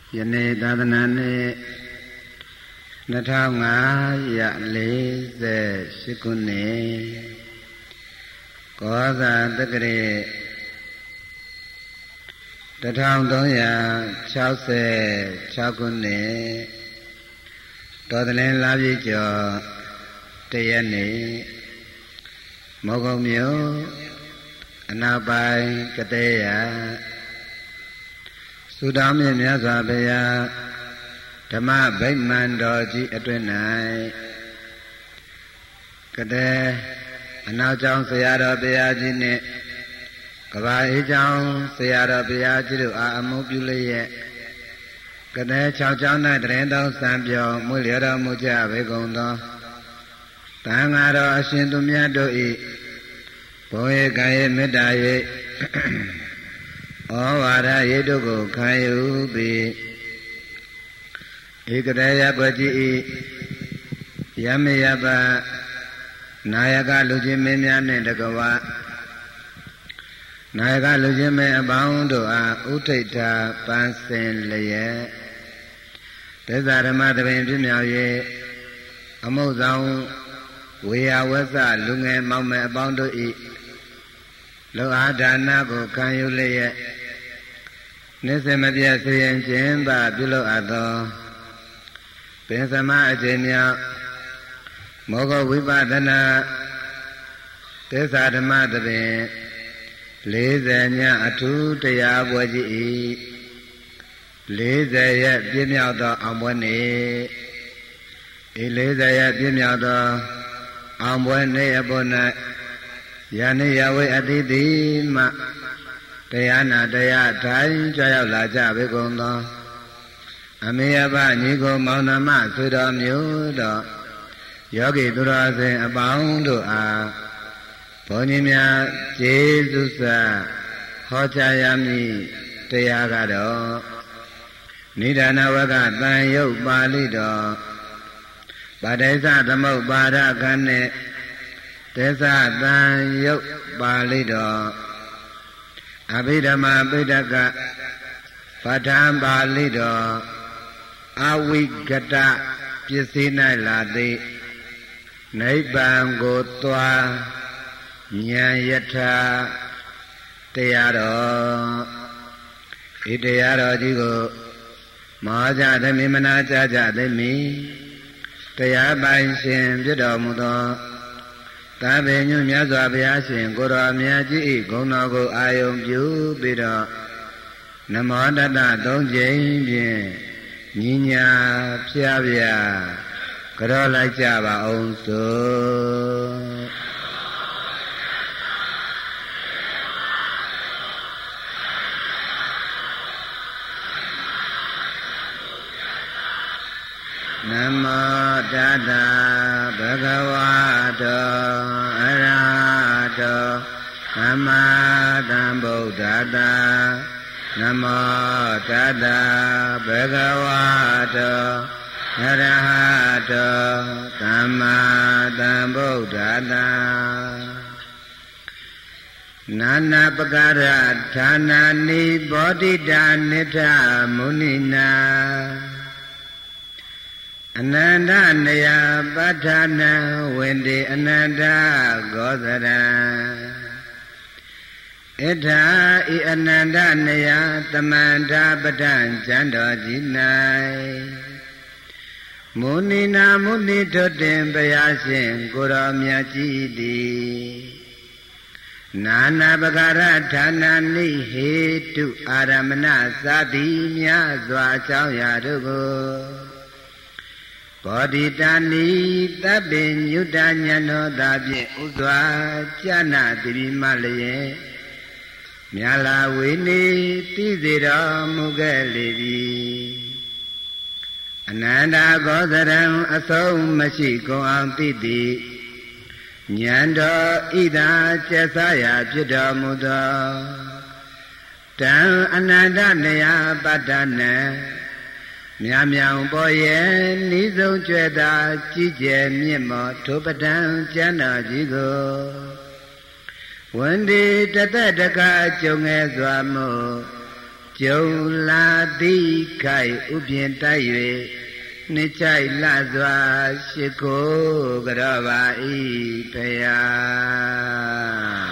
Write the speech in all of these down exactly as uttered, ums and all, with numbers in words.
ယနေ့သာသနာနှစ်နှစ်ထောင်ငါးရာလေးဆယ်ရှစ်ခုနှစ်ကောဇာတက္ကရာတစ်ထောင်သုံးရာခြောက်ဆယ်ခြောက်ခုနှစ်တော်သလင်းလာပြည့်ကျော်တရက်နေ့မောဂုံမြို့အနောက်ပိုင်းကတေးရသုတောင်းမြင့်မြတ်စွာဘုရားဓမ္မဗိမာန်တော်ကြီးအတွင်း၌ကတေးအနောက်ကျောင်းဆရာတော်ဘုရားကြီးနှင့်ကဘာအေးကျောင်းဆရာတော်ဘုရားကြီးတို့အားအမှုပြုလျက်ကတေး၆ကျောင်း၌တရင်တော်စံပြောင်းမွေလျတော်မူကြဘေကုန်သောတန်ဃာတော်အရှင်သူမြတ်တို့၏ဘုံဧကံ၏မေတ္တာ၏ဩဝါဒ၏တို့ကိုခံယူပြီးဧကတယပတိ၏ယမေယပနာယကလူချင်းမင်းများနှင့်တကဝနာယကလူချင်းမင်းအပေါင်းတို့အားဥထိတ်တာပန်းစင်လျက်သစ္စာဓမ္မတပင်ပြည့်မြောက်၍အမှုဆောင်ဝေယဝဆလူငယ်မောင်မယ်အပေါင်းတို့၏လောအားဒါနကိုခံယူလျက်နိစ္စမပြတ်ဆင်းရင်ခြင်းသာပြုလုပ်အပ်သောပင်စမအခြင်းမြောက်မောဂဝိပဒနာသစ္စာဓမ္မတပင်လေးဆယ်ညအထူးတရားပွဲကြီး၏လေးဆယ်ရက်ပြည့်မြောက်သောအောင်ပွဲနေ့ဤလေးဆယ်ရက်ပြည့်မြောက်သောအောင်ပွဲနေ့အပေါ်၌ယနေ့ယဝေအတိတိမှတရားနာတရားထိုင်ကြွရောက်လာကြပေကုန်သောအမေအဘညီကိုမောင်နှမဆွေတော်မျိုးတော်ယောဂီသူတော်စင်အပေါင်းတို့အားဘုန်းကြီးများကျေးဇူးစာဟောကြားရမည်တရားကတော့နိဒာနဝကတန်ယုတ်ပါဠိတော်ပါဋိစ္စသမုပ္ပါဒကံနဲ့တေသတန်ယုတ်ပါဠိတော်အဘိဓမ္မာပိဋကပဋ္ဌာန်းပါဠိတော်အဝိကတပစ္စည်း၌လာသည်နိဗ္ဗာန်ကိုသွားဉာဏ်ယထာတရားတော်ဤတရားတော်ကြီးကိုမောကြသမီးမနာကြကြသမီးတရားပိုင်ရှင်ပြတော်မူသောသာဘေညွမြတ်စွာဘုရားရှင်ကိုရောမြတ်ကြီး၏ဂုဏ်တော်ကိုအာယုံပြုပြီးတော့နမောတတသုံးကြိမ်ဖြင့်ညီညာဖျားဖျားကြောလိုက်ကြပါအောင်စို့နမောတတဗုဒ္ဓဝါတောအရဟတောသမ္မာသမ္ဗုဒ္ဓတ္တနမောတတဗုဒ္ဓဝါတောအရဟတောသမ္မာသမ္ဗုဒ္ဓတ္တနာနာပကာရဌာနာနိဘောဓိတာနိထမုနိနာအနန္တနေယပဋ္ဌာနံဝိန္တိအနန္တဂောဇရံဣထာဤအနန္တနေယသမန္တာပဋ္ဌာန်ကျမ်းတော်ကြီး၌မုနိနာမုနိထွတ်တင်ဘုရားရှင်ကိုရောမြတ်ကြီးသည်နာနာပကာရဌာနာနိဟေတုအာရမဏသတိမြတ်စွာအကြောင်းအရာတို့ကိုဘောဓိတာနိသဗ္ဗညုတဉာဏောသာဖြင့်ဥစွာကျနာတိရိမလျင်မြာလာဝေနေသိစေတော်မူခဲ့လေသည်အနန္တဂောဇရံအဆုံးမရှိကုန်အောင်သိသည်ဉာဏ်တော်ဣဒာကျက်စားရာဖြစ်တော်မူသောတံအနန္တနေယပတ္တနံမြာမြောင်ပေါ်ရဲ့နိဆုံးကျွဲ့သာကြီးကျယ်မြင့်မောထိုပဒံကျမ်းတော်ကြီးကိုဝန္ဒီတသက်တကကြုံငယ်စွာမို့ကျုံလာတိခိုင်ဥပြင်တိုက်၍နှိမ့်ချိုက်လှစွာရှိခိုးကြောပါ၏ဖယား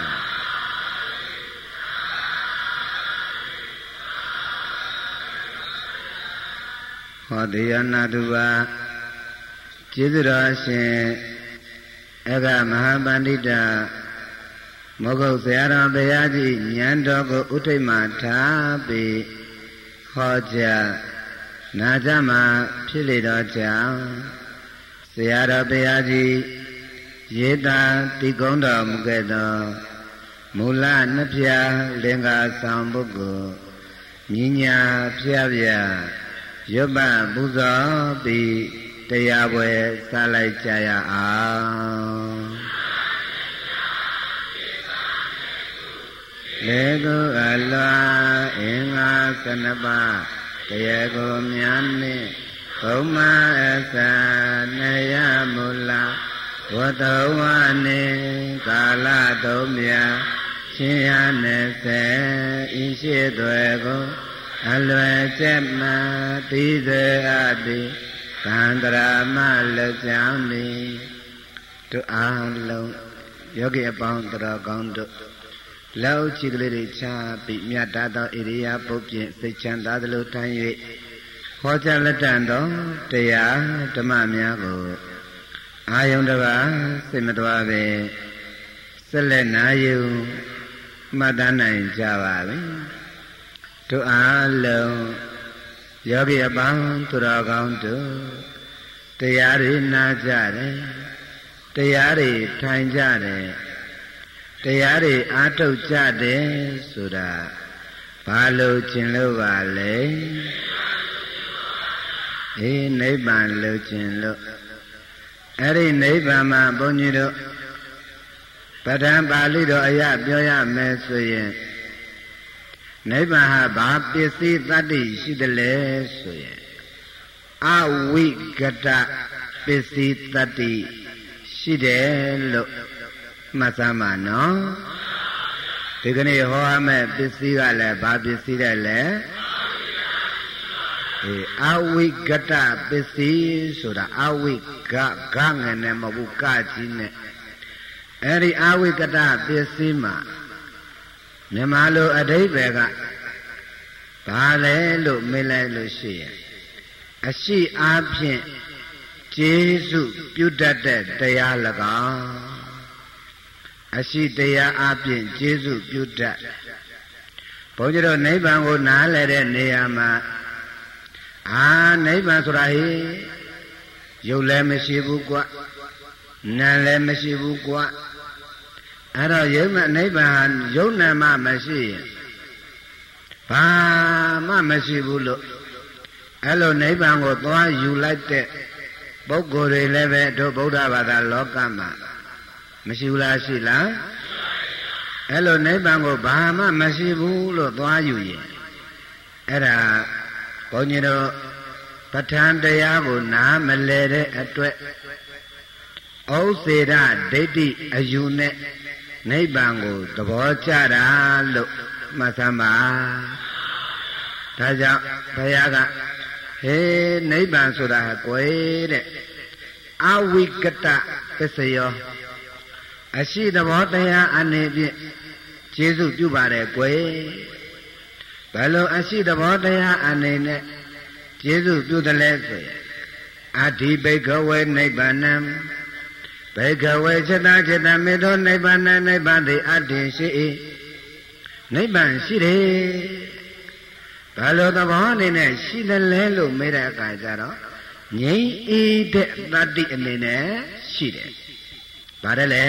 ဟောတရားနာသူပါကျေးဇူးတော်ရှင်အဂမဟာပန္တိတမဂုတ်ဆရာတော်ဘုရားကြီးဉာဏ်တော်ကိုဥထိတ်မှထားပြီးဟောကြားနာကြမှာဖြစ်လေတော့ကြောင့်ဆရာတော်ဘုရားကြီးရေးတာတိကုံးတော်မူခဲ့သောမူလနှစ်ဖြာလင်္ကာဆောင်ပုဂ္ဂိုလ်ညီညာဖြာဖြာရွတ်ပပူဇော်ပြီးတရားပွဲစလိုက်ကြရအောင်လေကိုအလွာအင်္ဂါစနပါတရားကိုများနှင့်ဘုံမအစနေယမူလာဝတ္တဝနေကာလသုံးမြရှင်ရနေစေဤရှိသွေကိုအလွယ်ကျက်မှတိစေအပ်သည်သံတရာမလွတ်ကြောင်းသည်တို့အားလုံးယောဂီအပေါင်းတော်ကောင်းတို့လောက်ချီကလေးတွေချပြီးမြတ်တာသောဣရိယာပုတ်ဖြင့်စိတ်ချမ်းသာသလိုထိုင်၍ဟောကြားလက်တန်သောတရားဓမ္မများကိုအာယုန်တပါစိတ်မတော်ပဲဆက်လက်နာယူမှတ်သားနိုင်ကြပါပြီတို့အားလုံးယောဂီအပေါင်းသူတော်ကောင်းတို့တရားတွေနာကြတယ်တရားတွေထိုင်ကြတယ်တရားတွေအားထုတ်ကြတယ်ဆိုတာဘာလို့ခြင်းလို့ပါလဲအေးနိဗ္ဗာန်လို့ခြင်းလို့အဲ့ဒီနိဗ္ဗာန်မှာဘုန်းကြီးတို့ပဋ္ဌာန်းပါဠိတော်အရာပြောရမယ်ဆိုရင်နိဗ္ဗာန်ဟာဘာပစ္စည်းတတ္တိရှိတယ်လဲဆိုရင်အဝိကတပစ္စည်းတတ္တိရှိတယ်လို့မှတ်သားမှာနော်ဒီကနေ့ဟောရမယ့်ပစ္စည်းကလည်းဘာပစ္စည်းလဲလဲအေးအဝိကတပစ္စည်းဆိုတာအဝိကဂငယ်နဲ့မဟုတ်ကကြီးနဲ့အဲ့ဒီအဝိကတပစ္စည်းမှာမြန်မာလိုအဓိပ္ပာယ်ကဘာလဲလို့မေးလိုက်လို့ရှိရင်အရှိအားဖြင့်ကျေးဇူးပြုတတ်တဲ့တရား၎င်းအရှိတရားအားဖြင့်ကျေးဇူးပြုတတ်ဘုန်းကြီးတို့နိဗ္ဗာန်ကိုနားလည်တဲ့နေရာမှာအာနိဗ္ဗာန်ဆိုတာဟိရုပ်လည်းမရှိဘူးကွနာမ်လည်းမရှိဘူးကွအဲ့တော့ယုံမနိဗ္ဗာန်ယုံနာမှမရှိရင်ဘာမှမရှိဘူးလို့အဲ့လိုနိဗ္ဗာန်ကိုသွားယူလိုက်တဲ့ပုဂ္ဂိုလ်တွေလည်းပဲတို့ဗုဒ္ဓဘာသာလောကမှာမရှိဘူးလားရှိလားအဲ့လိုနိဗ္ဗာန်ကိုဘာမှမရှိဘူးလို့သွားယူရင်အဲ့ဒါဘုန်းကြီးတို့ပဋ္ဌာန်းတရားကိုနားမလဲတဲ့အတွက်ဩစေရဒိဋ္ဌိအယူနဲ့နိဗ္ဗာန်ကိုသဘောကျတာလို့မှတ်သမ်းပါဒါကြောင့်ဘုရားကဟေးနိဗ္ဗာန်ဆိုတာကွယ်တဲ့အဝိကတပစ္စယောအရှိသဘောတရားအနေဖြင့်ကျေစုပြုပါတယ်ကွယ်ဘယ်လိုအရှိသဘောတရားအနေနဲ့ကျေစုပြုတယ်လဲဆိုရင်အဓိဘိကဝေနိဗ္ဗာန်ဘေကဝေจิตာจิตမေသောနိဗ္ဗာန်နိဗ္ဗာန်သည်အတ္တိရှိ၏နိဗ္ဗာန်ရှိတယ်ဘယ်လိုသဘောအနေနဲ့ရှိတယ်လဲလို့မေးတဲ့အခါကျတော့ငြိမ်းအေးတဲ့တတ္တိအနေနဲ့ရှိတယ်ဗါတယ်လေ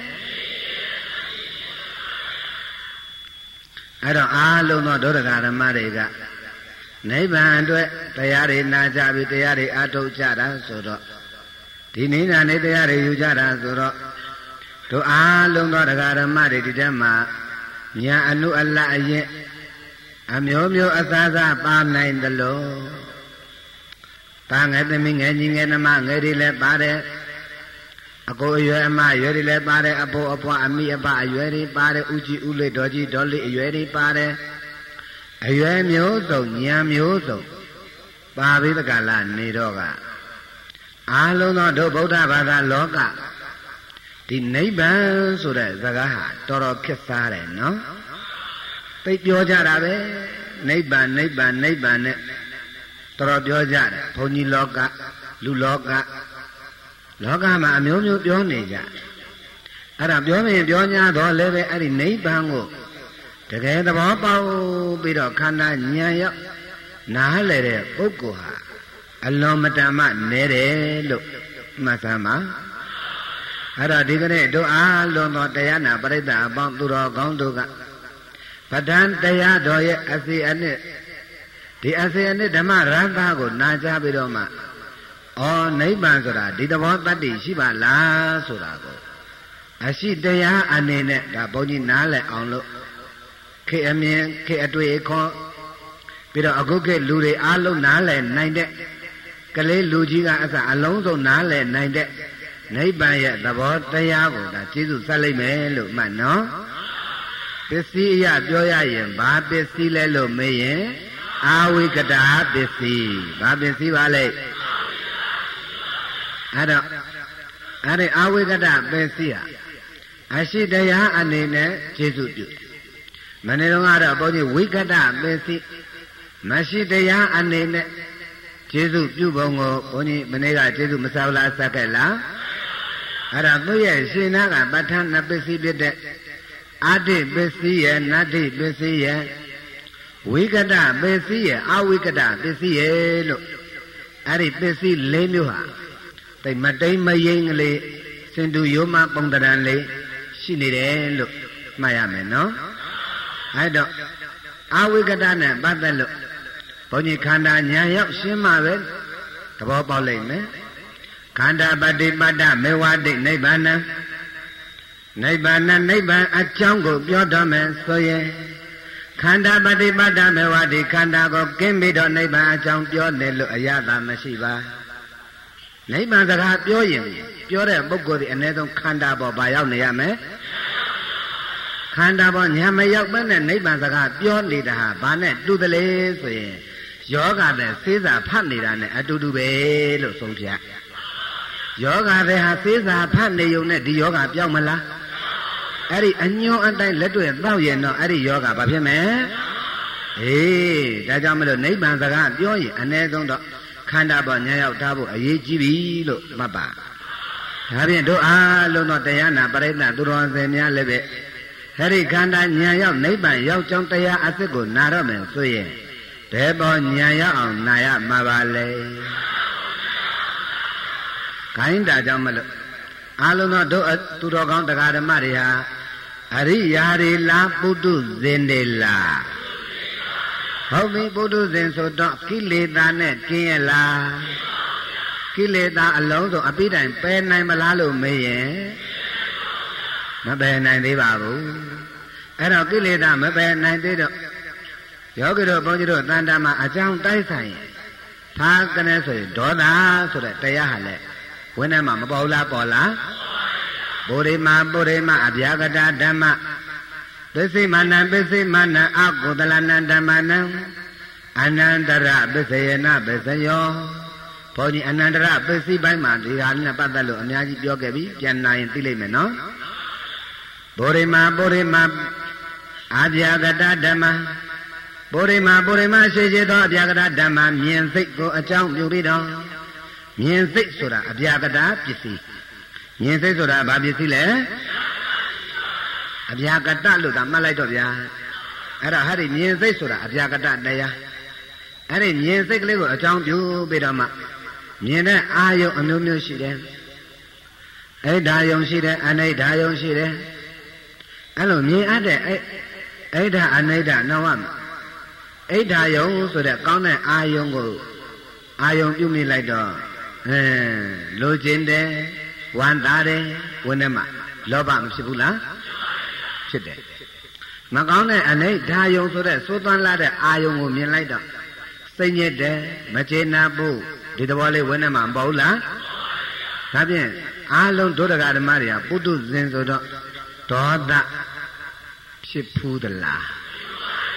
အဲ့တော့အားလုံးသောဒုရဂဓမ္မတွေကနိဗ္ဗာန်အတွက်တရားတွေနာကြပြီးတရားတွေအထုတ်ကြတာဆိုတော့ဒီနိဗ္ဗာန်နဲ့တရားတွေယူကြတာဆိုတော့တို့အားလုံးသောတရားဓမ္မတွေဒီထဲမှာညာအနုအလအရင်အမျိုးမျိုးအစားစားပါနိုင်သလိုပါငယ်သမီးငယ်ကြီးငယ်နှမငယ်တွေလည်းပါတယ်အကိုအရွယ်အမအရွယ်တွေလည်းပါတယ်အဖိုးအဖွားအမိအဖအရွယ်တွေပါတယ်ဥကြီးဥလေးဒေါ်ကြီးဒေါ်လေးအရွယ်တွေပါတယ်အရွယ်မျိုးစုံဉာဏ်မျိုးစုံပါဠိတက္ကလာနေတော့ကအားလုံးသောဒုဗုဒ္ဓဘာသာလောကဒီနိဗ္ဗာန်ဆိုတဲ့စကားဟာတော်တော်ခက်စားတယ်နော်သိပြောကြတာပဲနိဗ္ဗာန်နိဗ္ဗာန်နိဗ္ဗာန်နဲ့တော်တော်ပြောကြတယ်ဘုန်းကြီးလောကလူလောကလောကမှာအမျိုးမျိုးပြောနေကြအဲ့ဒါပြောရင်ပြော냐တော့လည်းပဲအဲ့ဒီနိဗ္ဗာန်ကိုတကယ်သဘောပေါက်ပြီးတော့ခန္ဓာဉာဏ်ရောက်နားလည်တဲ့ပုဂ္ဂိုလ်ဟာအလွန်မတန်မှနဲတယ်လို့မှတ်သားမှာအဲ့တော့ဒီကနေ့တို့အားလုံးသောတရားနာပရိသတ်အပေါင်းသူတော်ကောင်းတို့ကပဋ္ဌာန်းတရားတော်ရဲ့အစီအနှစ်ဒီအစီအနှစ်ဓမ္မရတ္တကိုနာကြားပြီးတော့မှဩနိဗ္ဗာန်ဆိုတာဒီသဘောတတ္တိရှိပါလားဆိုတာကိုအရှိတရားအနေနဲ့ဒါဘုန်းကြီးနားလည်အောင်လို့ခေအမြင်ခေအတွေ့အခေါ်ပြီးတော့အခုခေလူတွေအားလုံးနားလည်နိုင်တဲ့ကလေးလူကြီးကအစအလုံးစုံနားလည်နိုင်တဲ့နိဗ္ဗာန်ရဲ့သဘောတရားကိုဒါကျေးဇူးဆက်လိုက်မယ်လို့မှတ်နော်ပစ္စည်းအရပြောရရင်ဘာပစ္စည်းလဲလို့မေးရင်အာဝိကတာပစ္စည်းဘာပစ္စည်းပါလဲအဲ့တော့အဲ့ဒီအာဝိကတာပစ္စည်းဟာအရှိတရားအနေနဲ့ကျေးဇူးပြုမနေ့တုန်းကတော့ဘုန်းကြီးဝိကတပစ္စည်းမရှိတရားအနေနဲ့ကျေးဇူးပြုပုံကိုဘုန်းကြီးမနေ့ကကျေးဇူးမဆောက်လားဆက်ခဲ့လားအဲ့ဒါသူ့ရဲ့ရှင်နာကပဋ္ဌာန်းပစ္စည်းဖြစ်တဲ့အာတိပစ္စည်းရဲ့နတ္တိပစ္စည်းရဲ့ဝိကတပစ္စည်းရဲ့အဝိကတပစ္စည်းရဲ့လို့အဲ့ဒီပစ္စည်း၄မျိုးဟာတိတ်မတိမ်မယိမ်ကလေးစင်တူရိုးမပုံတရံလေးရှိနေတယ်လို့မှတ်ရမယ်နော်အဲ့တော့အဝိကတနဲ့ပတ်သက်လို့ဘုန်းကြီးခန္ဓာဉာဏ်ရောက်ရှင်းမှပဲသဘောပေါက်လိမ့်မယ်ခန္ဓာပฏิပတ္တမေဝတိနိဗ္ဗာန်နိဗ္ဗာန်နိဗ္ဗာန်အကြောင်းကိုပြောတော်မယ်ဆိုရင်ခန္ဓာပฏิပတ္တမေဝတိခန္ဓာကိုကင်းပြီးတော့နိဗ္ဗာန်အကြောင်းပြောတယ်လို့အရသာမရှိပါနိဗ္ဗာန်စကားပြောရင်ပြောတဲ့ပုဂ္ဂိုလ်ဒီအ ਨੇ ဆုံးခန္ဓာပေါ်ဘာရောက်နေရမယ်ခန္ဓာပေါ်ညာမရောက်ဘဲနဲ့နိဗ္ဗာန်စကားပြောနေတာဟာဘာနဲ့တူတယ်လဲဆိုရင်ယောဂတဲ့စေးစာဖတ်နေတာနဲ့အတူတူပဲလို့ဆုံးဖြတ်ယောဂတဲ့ဟာစေးစာဖတ်နေုံနဲ့ဒီယောဂပြောင်းမလားအဲ့ဒီအညွန်အတိုင်းလက်တွေ့တောက်ရင်တော့အဲ့ဒီယောဂဘာဖြစ်မယ်အေးဒါကြောင့်မလို့နိဗ္ဗာန်စကားပြောရင်အ ਨੇ ဆုံးတော့ခန္ဓာပေါ်ညာရောက်ထားဖို့အရေးကြီးပြီလို့မှတ်ပါဒါဖြင့်တို့အားလုံးတော့တရားနာပရိသတ်သူတော်စင်များလည်းပဲအဲ့ဒီခန္ဓာဉာဏ်ရောက်နိဗ္ဗာန်ရောက်ကြောင်းတရားအစစ်ကိုနာတော့မယ်ဆိုရင်ဘယ်ပေါ်ဉာဏ်ရောက်အောင်နာရမှာပါလဲခိုင်းတာကြောင့်မလို့အာလုံးသောတို့သူတော်ကောင်းတရားဓမ္မတွေဟာအရိယာတွေလားပုထုဇဉ်တွေလားဟုတ်ပြီပုထုဇဉ်ဆိုတော့ကိလေသာနဲ့ကျင်းရလားကိလေသာအလုံးစုံအပိတိုင်ပယ်နိုင်မလားလို့မေးရင်မပယ်နိုင်သေးပါဘူးအဲ့တော့ကိလေသာမပယ်နိုင်သေးတော့ယောဂီတို့ဘုန်းကြီးတို့တန်တာမှာအကြောင်းတိုက်ဆိုင်ရင်ထားကနေဆိုရင်ဒေါသဆိုတဲ့တရားဟာလေဝိနည်းမှာမပေါ်လားပေါ်လားပုရိမာပုရိမာအဗျာကတာဓမ္မပစ္စိမာနံပစ္စိမာနံအကုသလနံဓမ္မနံအနန္တရပစ္စယေနပစ္စယောဘုန်းကြီးအနန္တရပစ္စည်းပိုင်းမှာဒီဟာနဲ့ပတ်သက်လို့အများကြီးပြောခဲ့ပြီပြန်လာရင်သိလိမ့်မယ်နော်ပုရိမာပုရိမာအဗျာကတာဓမ္မပုရိမာပုရိမာရှိရှိသောအဗျာကတာဓမ္မမြင်စိတ်ကိုအကြောင်းပြုပြီးတော့မြင်စိတ်ဆိုတာအဗျာကတာပစ္စည်းမြင်စိတ်ဆိုတာဘာပစ္စည်းလဲအဗျာကတလို့သာမှတ်လိုက်တော့ဗျာအဲ့ဒါဟာဒီမြင်စိတ်ဆိုတာအဗျာကတတရားအဲ့ဒီမြင်စိတ်ကလေးကိုအကြောင်းပြုပြီးတော့မှမြင်တဲ့အာယုံအမျိုးမျိုးရှိတယ်အိဒါယုံရှိတယ်အနိဒါယုံရှိတယ်အဲ့လိုမြင်အပ်တဲ့အဲ့အိဒါအနိဒါနောဝမအိဒါယုံဆိုတဲ့ကောင်းတဲ့အာယုံကိုအာယုံပြုမိလိုက်တော့အဲလိုချင်တယ်ဝမ်းသာတယ်ဝိနည်းမှာလောဘမဖြစ်ဘူးလားဖြစ်တယ်မကောင်းတဲ့အနိဒါယုံဆိုတဲ့သိုးသွမ်းလာတဲ့အာယုံကိုမြင်လိုက်တော့စိတ်ညစ်တယ်မကျေနပ်ဘူးဒီသဘောလေးဝိနည်းမှာမပေါ့ဘူးလားဒါဖြင့်အားလုံးဒုဒကဓမ္မတွေကပုထုဇဉ်ဆိုတော့ဒေါသဖြစ်ဖူးသလားဟ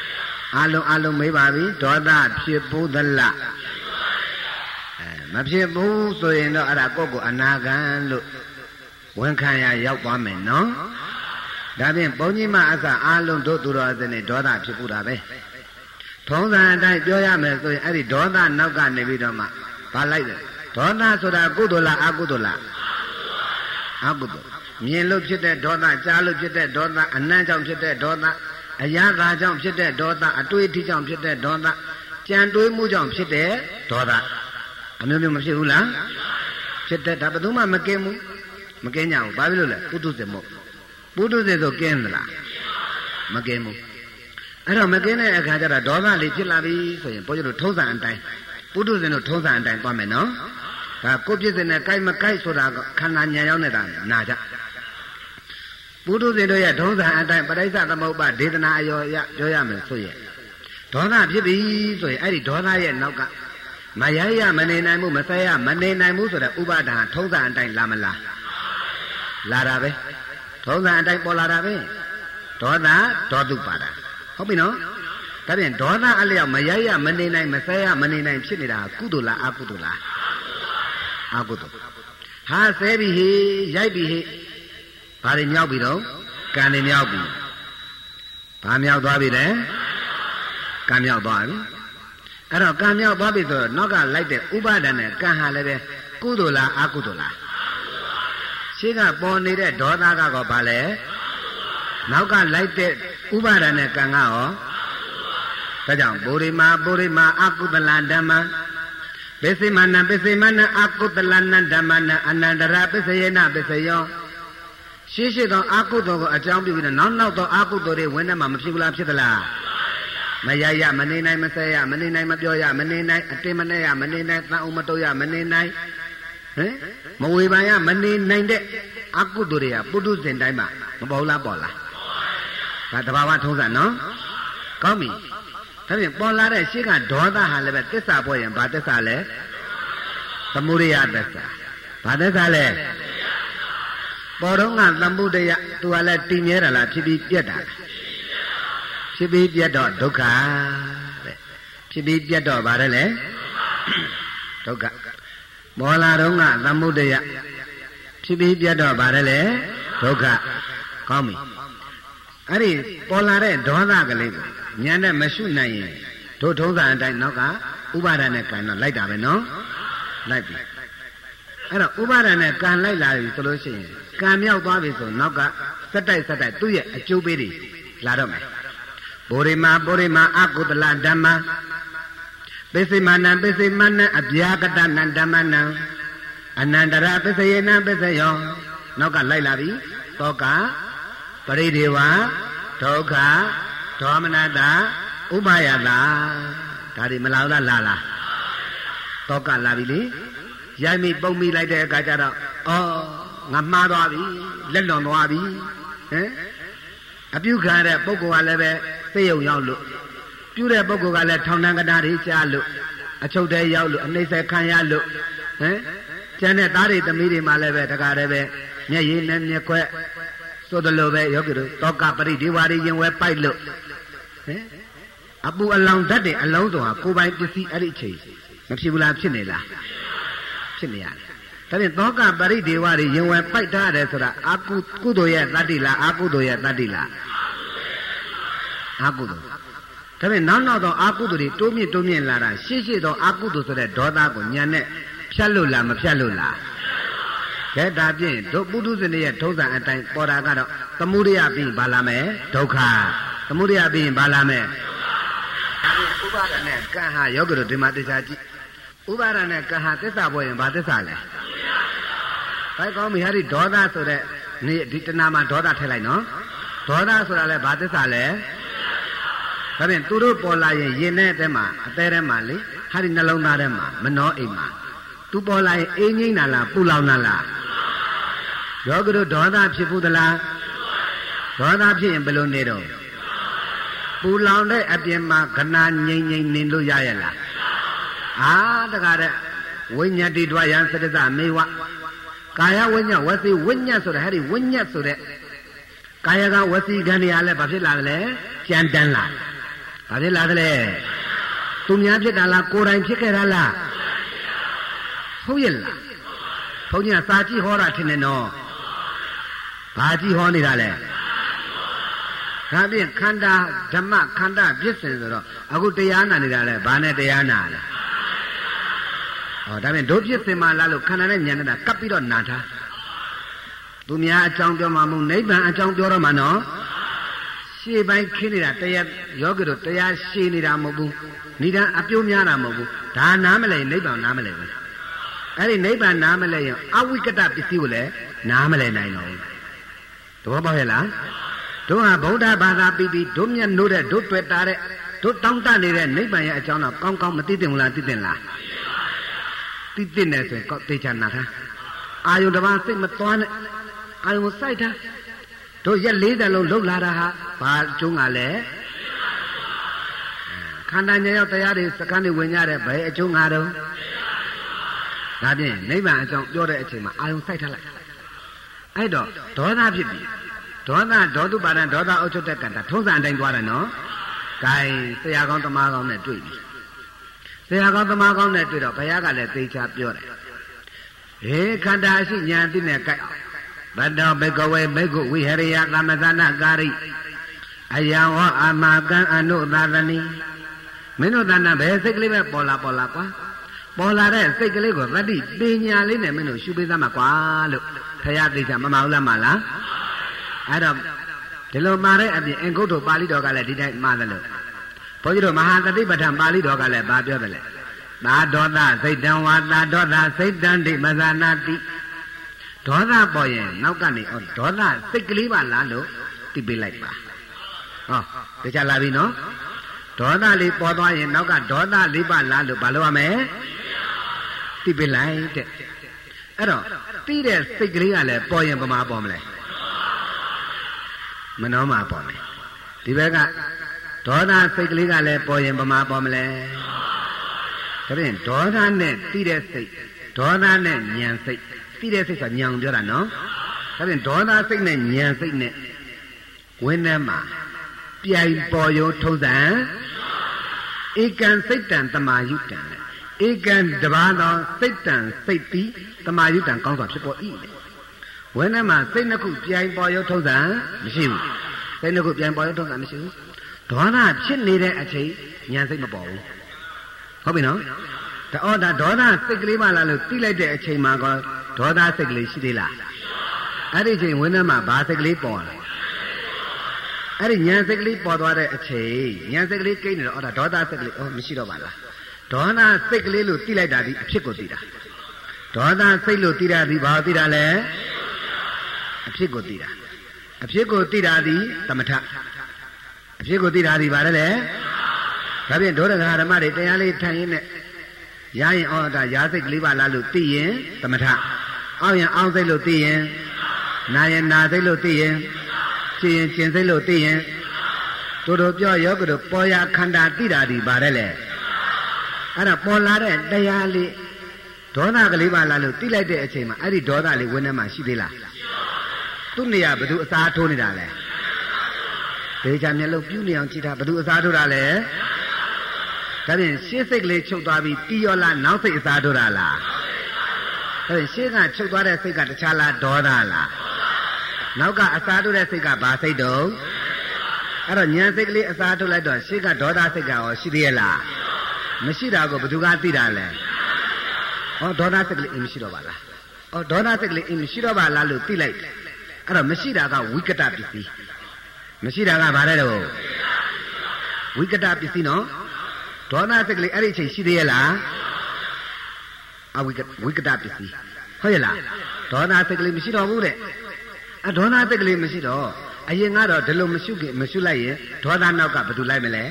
အာလုံးအာလုံးမေးပါပြီဒေါသဖြစ်ဘူးသလားအဲမဖြစ်ဘူးဆိုရင်တော့အဲ့ဒါကိုယ့်ကိုအနာဂံလို့ဝန်ခံရရောက်သွားမယ်နော်ဒါဖြင့်ဘုန်းကြီးမအစအာလုံးတို့သူတော်စင်နဲ့ဒေါသဖြစ်ဘူးတာပဲထုံးစံအတိုင်းပြောရမယ်ဆိုရင်အဲ့ဒီဒေါသနောက်ကနေပြီးတော့မှဘာလိုက်လဲဒေါသဆိုတာကုသိုလ်လားအကုသိုလ်လားအကုသိုလ်မြင်လို့ဖြစ်တဲ့ဒေါသကြားလို့ဖြစ်တဲ့ဒေါသအနံ့ကြောင့်ဖြစ်တဲ့ဒေါသအရာသာကြောင့်ဖြစ်တဲ့ဒေါသအတွေးအထိကြောင့်ဖြစ်တဲ့ဒေါသကြံတွေးမှုကြောင့်ဖြစ်တဲ့ဒေါသအမျိုးမျိုးမဖြစ်ဘူးလားဖြစ်တဲ့ဒါဘယ်သူမှမကင်းဘူးမကင်းကြဘူးဘာဖြစ်လို့လဲပုထုဇဉ်မို့ပုထုဇဉ်ဆိုကင်းသလားမကင်းဘူးအဲ့တော့မကင်းတဲ့အခါကျတော့ဒေါသလေးဖြစ်လာပြီဆိုရင်ဘုန်းကြီးတို့ထုံးစံအတိုင်းပုထုဇဉ်တို့ထုံးစံအတိုင်းသွားမယ်နော်ဒါကိုပြည့်စင်နဲ့ကြိုက်မကြိုက်ဆိုတာကခန္ဓာညာရောက်နေတာနာကြပုထုဇဉ်တို့ရဲ့ထုံးစံအတိုင်းပရိစ္ဆသမုပ္ပါဒေသနာအယောရပြောရမယ်ဆိုရင်ဒေါသဖြစ်ပြီဆိုရင်အဲ့ဒီဒေါသရဲ့နောက်ကမရရမနေနိုင်ဘူးမဆက်ရမနေနိုင်ဘူးဆိုတဲ့ဥပါဒံထုံးစံအတိုင်းလာမလားလာတာပဲထုံးစံအတိုင်းပေါ်လာတာပဲဒေါသဒေါတုပါဒဟုတ်ပြီနော်ဒါဖြင့်ဒေါသအလျောက်မရရမနေနိုင်မဆက်ရမနေနိုင်ဖြစ်နေတာကုသိုလ်လားအကုသိုလ်လားအကုသိုလ်ဟာဆဲပြီဟေရိုက်ပြီဟေဘာတွေမြောက်ပြီတော့ကံတွေမြောက်ပြီဘာမြောက်သွားပြီလဲကံမြောက်သွားပြီအဲ့တော့ကံမြောက်သွားပြီဆိုတော့နောက်ကလိုက်တဲ့ဥပါဒဏ်နဲ့ကံဟာလည်းပဲကုသိုလ်လားအကုသိုလ်လားရှေ့ကပေါ်နေတဲ့ဒေါသကတော့ဘာလဲနောက်ကလိုက်တဲ့ဥပါဒဏ်နဲ့ကံကရောဒါကြောင့်ပုရိမာပုရိမာအကုသလဓမ္မပိစိမနံပိစိမနံအကုသလနံဓမ္မနံအနန္တရာပိစယေနပိစယောရှေ့ရှေ့သောအကုသိုလ်ကိုအကြောင်းပြုပြီးတော့နောက်နောက်သောအကုသိုလ်တွေဝင်နေမှာမဖြစ်ဘူးလားဖြစ်သလားမရရမနေနိုင်မဆဲရမနေနိုင်မပြောရမနေနိုင်အတင်းမနဲ့ရမနေနိုင်သံအောင်မတုတ်ရမနေနိုင်ဟင်မဝေဖန်ရမနေနိုင်တဲ့အကုသိုလ်တွေကပုထုဇဉ်တိုင်းမှာမပေါ်လားပေါ်လားဒါတဘာဝထုံးစံနော်ကောင်းပြီဒါဖြင့်ပေါ်လာတဲ့ရှေ့ကဒေါသဟာလည်းပဲသစ္စာပေါ်ရင်ဘာသစ္စာလဲသမုဒိယသစ္စာဘာသစ္စာလဲပေါ်တော့ကသမုဒယသူကလည်းတည်မြဲတာလားဖြစ်ပြီးပြက်တာဖြစ်ပြီးပြက်တော့ဒုက္ခတဲ့ဖြစ်ပြီးပြက်တော့ဗါတယ်လေဒုက္ခပေါ်လာတော့ကသမုဒယဖြစ်ပြီးပြက်တော့ဗါတယ်လေဒုက္ခကောင်းပြီအဲ့ဒီပေါ်လာတဲ့ဒေါသကလေးကိုဉာဏ်နဲ့မရှုနိုင်ရင်တို့ထုံးစံအတိုင်းနောက်ကဥပါဒณะနဲ့ကံတော့လိုက်တာပဲနော်လိုက်ပြီအဲ့တော့ဥပါဒณะနဲ့ကံလိုက်လာပြီဆိုလို့ရှိရင်ကံမြောက်သွားပြီဆိုနောက်ကစက်တိုက်စက်တိုက်သူ့ရဲ့အကျိုးပေးတွေလာတော့မယ်ပုရိမာပုရိမာအကုသလဓမ္မပိစိမနံပိစိမနံအဗျာကတနံဓမ္မနံအနန္တရာပိစယေနံပိစယောနောက်ကလိုက်လာပြီသောကပရိဒေဝဒုက္ခဒေါမနတာဥပါယတာဒါတွေမလာဘူးလားလာလားသောကလာပြီလေရိုက်မိပုံမိလိုက်တဲ့အခါကျတော့အော်ငါမှားသွားပြီလက်လွန်သွားပြီဟမ်အပြုခံတဲ့ပုဂ္ဂိုလ်ကလည်းပဲစိတ်ယုံရောက်လို့ပြုတဲ့ပုဂ္ဂိုလ်ကလည်းထောင်နှံကတာတွေရှားလို့အချုပ်တဲရောက်လို့အနှိမ့်ဆက်ခံရလို့ဟမ်ကျန်တဲ့သားတွေသမီးတွေမှလည်းပဲတကားလည်းပဲမျက်ရည်နဲ့မျက်ခွက်ဆိုတယ်လို့ပဲယောဂီတို့တောကပရိဒီဝါရီရင်ဝဲပိုက်လို့ဟင်အပူအလောင်ဓာတ်တွေအလုံးစုံဟာကိုယ်ပိုင်ပစ္စည်းအဲ့ဒီအချိန်မဖြစ်ဘူးလားဖြစ်နေလားဖြစ်နေရတယ်ဒါဖြင့်တောကပရိဒီဝါရီရင်ဝဲပိုက်ထားတယ်ဆိုတာအာကုကုသိုလ်ရဲ့တတ္တိလားအာကုသိုလ်ရဲ့တတ္တိလားအာကုသိုလ်ဒါဖြင့်နောက်နောက်တော့အာကုသိုလ်တွေတိုးမြင့်တိုးမြင့်လာတာရှေ့ရှေ့တော့အာကုသိုလ်ဆိုတဲ့ဒေါသကိုညံနဲ့ဖြတ်လို့လားမဖြတ်လို့လားကဲဒါဖြင့်ဒုပုထုဇဉ်ရဲ့ထုံးစံအတိုင်းပေါ်တာကတော့သမုဒယပြီးဘာလာမယ်ဒုက္ခသမုဒယပြီးဘာလာမယ်ဒါဖြင့်ဥပါဒณะနဲ့ကံဟာယောဂတို့ဒီမှာတရားကြည့်ဥပါဒณะနဲ့ကံဟာသစ္စာပေါ်ရင်ဘာသစ္စာလဲဘိုက်ကောင်းပြီဟာဒီဒေါသဆိုတဲ့ဒီဒီတဏမှာဒေါသထည့်လိုက်နော်ဒေါသဆိုတာလဲဘာသစ္စာလဲဒါဖြင့်သူတို့ပေါ်လာရင်ရင်ထဲထဲမှာအသေးထဲမှာလေဟာဒီနှလုံးသားထဲမှာမနှောအိမ်မှာသူပေါ်လာရင်အင်းငိမ့်တာလားပူလောင်တာလားယောဂတို့ဒေါသဖြစ်ဘူးသလားဒေါသဖြစ်ရင်ဘယ်လိုနေတော့ပူလောင်တဲ့အပြင်မှာခဏငြိမ့်ငြိမ့်နေလို့ရရလားအာတကားတဲ့ဝိညာတိတွာယံစတသမေဝကာယဝိညာဝစီဝိညာဆိုတဲ့ဟဲ့ဒီဝိညာဆိုတဲ့ကာယကဝစီကံတွေကလည်းဘာဖြစ်လာလဲကြံတန်းလာဘာဖြစ်လာသလဲသူများဖြစ်တာလားကိုယ်တိုင်ဖြစ်ခဲ့တာလားဟုတ်ရဲ့လားဘုန်းကြီးကစာကြည့်ဟောတာထင်တယ်နော်ဘာကြည့်ဟောနေတာလဲဒါဖြင့်ခန္ဓာဓမ္မခန္ဓာပြည့်စင်ဆိုတော့အခုတရားနာနေတာလဲဘာနဲ့တရားနာလဲဟောဒါဖြင့်ဒုပြည့်စင်မှလားလို့ခန္ဓာနဲ့ဉာဏ်နဲ့ကပ်ပြီးတော့နာထားသူများအကြောင်းပြောမှမဟုတ်နိဗ္ဗာန်အကြောင်းပြောတော့မှနော်ရှေ့ပိုင်းခင်းနေတာတရားယောဂီတို့တရားရှည်နေတာမဟုတ်ဘူးနိဒာအပြိုးများတာမဟုတ်ဘူးဒါနားမလဲနိဗ္ဗာန်နားမလဲဘူးအဲ့ဒီနိဗ္ဗာန်နားမလဲရင်အဝိကတပစ္စည်းကိုလည်းနားမလဲနိုင်တော့ဘူးသဘောပေါက်ရဲ့လားတို့ဟာဗုဒ္ဓဘာသာပြီးပြီးတို့မျက်နှိုးတဲ့တို့တွေ့တာတဲ့တို့တောင်းတနေတဲ့နိဗ္ဗာန်ရဲ့အကြောင်းတော့ကောင်းကောင်းမသိသင့်ဘူးလားသိသင့်လားသိသင့်တယ်ဆိုရင်တေချာနာထားအာယုန်တစ်ပါးစိတ်မသွားနဲ့အာယုန်စိုက်ထားတို့ရက်လေးတလုံးလှုပ်လာတာဟာဘာကျုံးကလဲခန္ဓာဉာဏ်ရောက်တရားတွေစကန်းတွေဝင်ကြတဲ့ဘယ်အကျုံးငါတော့ဒါဖြင့်နိဗ္ဗာန်အကြောင်းပြောတဲ့အချိန်မှာအာယုန်စိုက်ထားလိုက်အဲ့တော့ဒေါသဖြစ်ပြီဒေါသဒေါတုပါဒံဒေါသအုပ်ချုပ်တဲ့ကံတာထုံးစံအတိုင်းသွားတယ်နော်။ဂိုင်းဆရာကောင်းတမကောင်းနဲ့တွေ့ပြီဆရာကောင်းတမကောင်းနဲ့တွေ့တော့ဘုရားကလည်းသေချာပြောတယ်ဟေခန္ဓာရှိဉာဏ်သိနဲ့ကြိုက်ဘဒ္ဒောဘေကဝေဘေကုဝိဟရိယသမသနာကာရိအယံဝအာမကံအနုသာသနိမင်းတို့တဏ္ဍဘယ်စိတ်ကလေးပဲပေါ်လာပေါ်လာကွာပေါ်လာတဲ့စိတ်ကလေးကိုသတိပညာလေးနဲ့မင်းတို့ရှုပေးသမှာကွာလို့ဘုရားသေချာမမဟုတ်လားမလားအဲ့တော့ဒီလိုမှာတဲ့အပြင်အင်္ဂုတ္တပါဠိတော်ကလည်းဒီတိုင်းမှာတယ်လို့ဘုန်းကြီးတို့မဟာသတိပဋ္ဌာန်ပါဠိတော်ကလည်းဘာပြောတယ်လဲသာဒေါသစိတ်တံဝါသာဒေါသစိတ်တံတိမဇာနာတိဒေါသပေါ်ရင်နောက်ကနေဩဒေါသစိတ်ကလေးပါလားလို့သိပေးလိုက်ပါဟောတခြားလာပြီနော်ဒေါသလေးပေါ်သွားရင်နောက်ကဒေါသလေးပါလားလို့ဘာလို့ရမလဲသိပေးလိုက်တဲ့အဲ့တော့ပြီးတဲ့စိတ်ကလေးကလည်းပေါ်ရင်ပမာပေါ်မလဲမနှောမှာပေါ်မယ်ဒီဘက်ကဒေါသစိတ်ကလေးကလည်းပေါ်ရင်ပမာပေါ်မလဲဒါဖြင့်ဒေါသနဲ့တိတဲ့စိတ်ဒေါသနဲ့ဉာဏ်စိတ်တိတဲ့စိတ်ဆိုဉာဏ်ပြောတာနော်ဒါဖြင့်ဒေါသစိတ်နဲ့ဉာဏ်စိတ်နဲ့ဝိနည်းမှာပြိုင်ပေါ်ရုံထုံးစံဧကံစိတ်တံတမာယုတံဧကံတပါးသောစိတ်တံစိတ်ပြီးတမာယုတံကောင်းစွာဖြစ်ပေါ်၏ဝိနည်းမှာစိတ်နှစ်ခုပြိုင်ပေါ်ရုံထုံးစံမရှိဘူးစိတ်နှစ်ခုပြိုင်ပေါ်ရုံထုံးစံမရှိဘူးဒေါသဖြစ်နေတဲ့အချိန်ဉာဏ်စိတ်မပေါ်ဘူးဟုတ်ပြီနော်ဒါဩဒါဒေါသစိတ်ကလေးမှလာလို့တိလိုက်တဲ့အချိန်မှာကောဒေါသစိတ်ကလေးရှိသေးလားအဲ့ဒီအချိန်ဝိနည်းမှာဘာစိတ်ကလေးပေါ်လာအဲ့ဒီဉာဏ်စိတ်ကလေးပေါ်သွားတဲ့အချိန်ဉာဏ်စိတ်ကလေးကိန်းနေတော့ဩဒါဒေါသစိတ်ကလေးဩမရှိတော့ပါလားဒေါသစိတ်ကလေးလို့တိလိုက်တာဒီအဖြစ်ကိုသိတာဒေါသစိတ်လို့သိတာဒီဘာသိတာလဲအဖြစ်ကိုသိတာအဖြစ်ကိုသိတာဒီသမထအဖြစ်ကိုသိတာဒီဘာလဲလဲဒါဖြင့်ဒုရဂဓမ္မတွေတရားလေးထိုင်ရင်းနဲ့ရရင်ဩဒါရာစိတ်ကလေးပါလားလို့သိရင်သမထအောက်ရင်အောက်စိတ်လို့သိရင်နာရင်နာစိတ်လို့သိရင်ကျင်ရင်ကျင်စိတ်လို့သိရင်တို့တို့ပြောယောဂတို့ပေါ်ရခန္ဓာသိတာဒီပါတယ်လေအဲ့ဒါပေါ်လာတဲ့တရားလေးဒေါသကလေးပါလားလို့သိလိုက်တဲ့အချိန်မှာအဲ့ဒီဒေါသလေးဝိနည်းမှာရှိသေးလားသူ့နေရာဘယ်သူအစားထိုးနေတာလဲဒေချာမျက်လုံးပြူးနေအောင်ကြည့်တာဘယ်သူအစားထိုးတာလဲဒါဖြင့်ရှေ့စိတ်ကလေးချုပ်သွားပြီးပြီးရောလားနောက်စိတ်အစားထိုးတာလားဒါဖြင့်ရှေ့ကချုပ်သွားတဲ့စိတ်ကတခြားလားဒေါသလားနောက်ကအစားထိုးတဲ့စိတ်ကဘာစိတ်တုံးအဲ့တော့ဉာဏ်စိတ်ကလေးအစားထိုးလိုက်တော့ရှေ့ကဒေါသစိတ်ကရောရှိသေးရဲ့လားမရှိတာကိုဘယ်သူကသိတာလဲဩဒေါသစိတ်ကလေးမရှိတော့ပါလားဩဒေါသစိတ်ကလေးမရှိတော့ပါလားလို့သိလိုက်အဲ့တော့မရှိတာကဝိကတပစ္စည်းမရှိတာကဘာလဲတော့ဝိကတပစ္စည်းနော်ဒေါသစိတ်ကလေးအဲ့ဒီအချိန်ရှိသေးရဲ့လားအဝိကဝိကတပစ္စည်းဟုတ်ရဲ့လားဒေါသစိတ်ကလေးမရှိတော့ဘူးတဲ့အဒေါသစိတ်ကလေးမရှိတော့အရင်ကတော့ဒီလိုမရှိခင်မရှိလိုက်ရင်ဒေါသနောက်ကဘယ်သူလိုက်မလဲ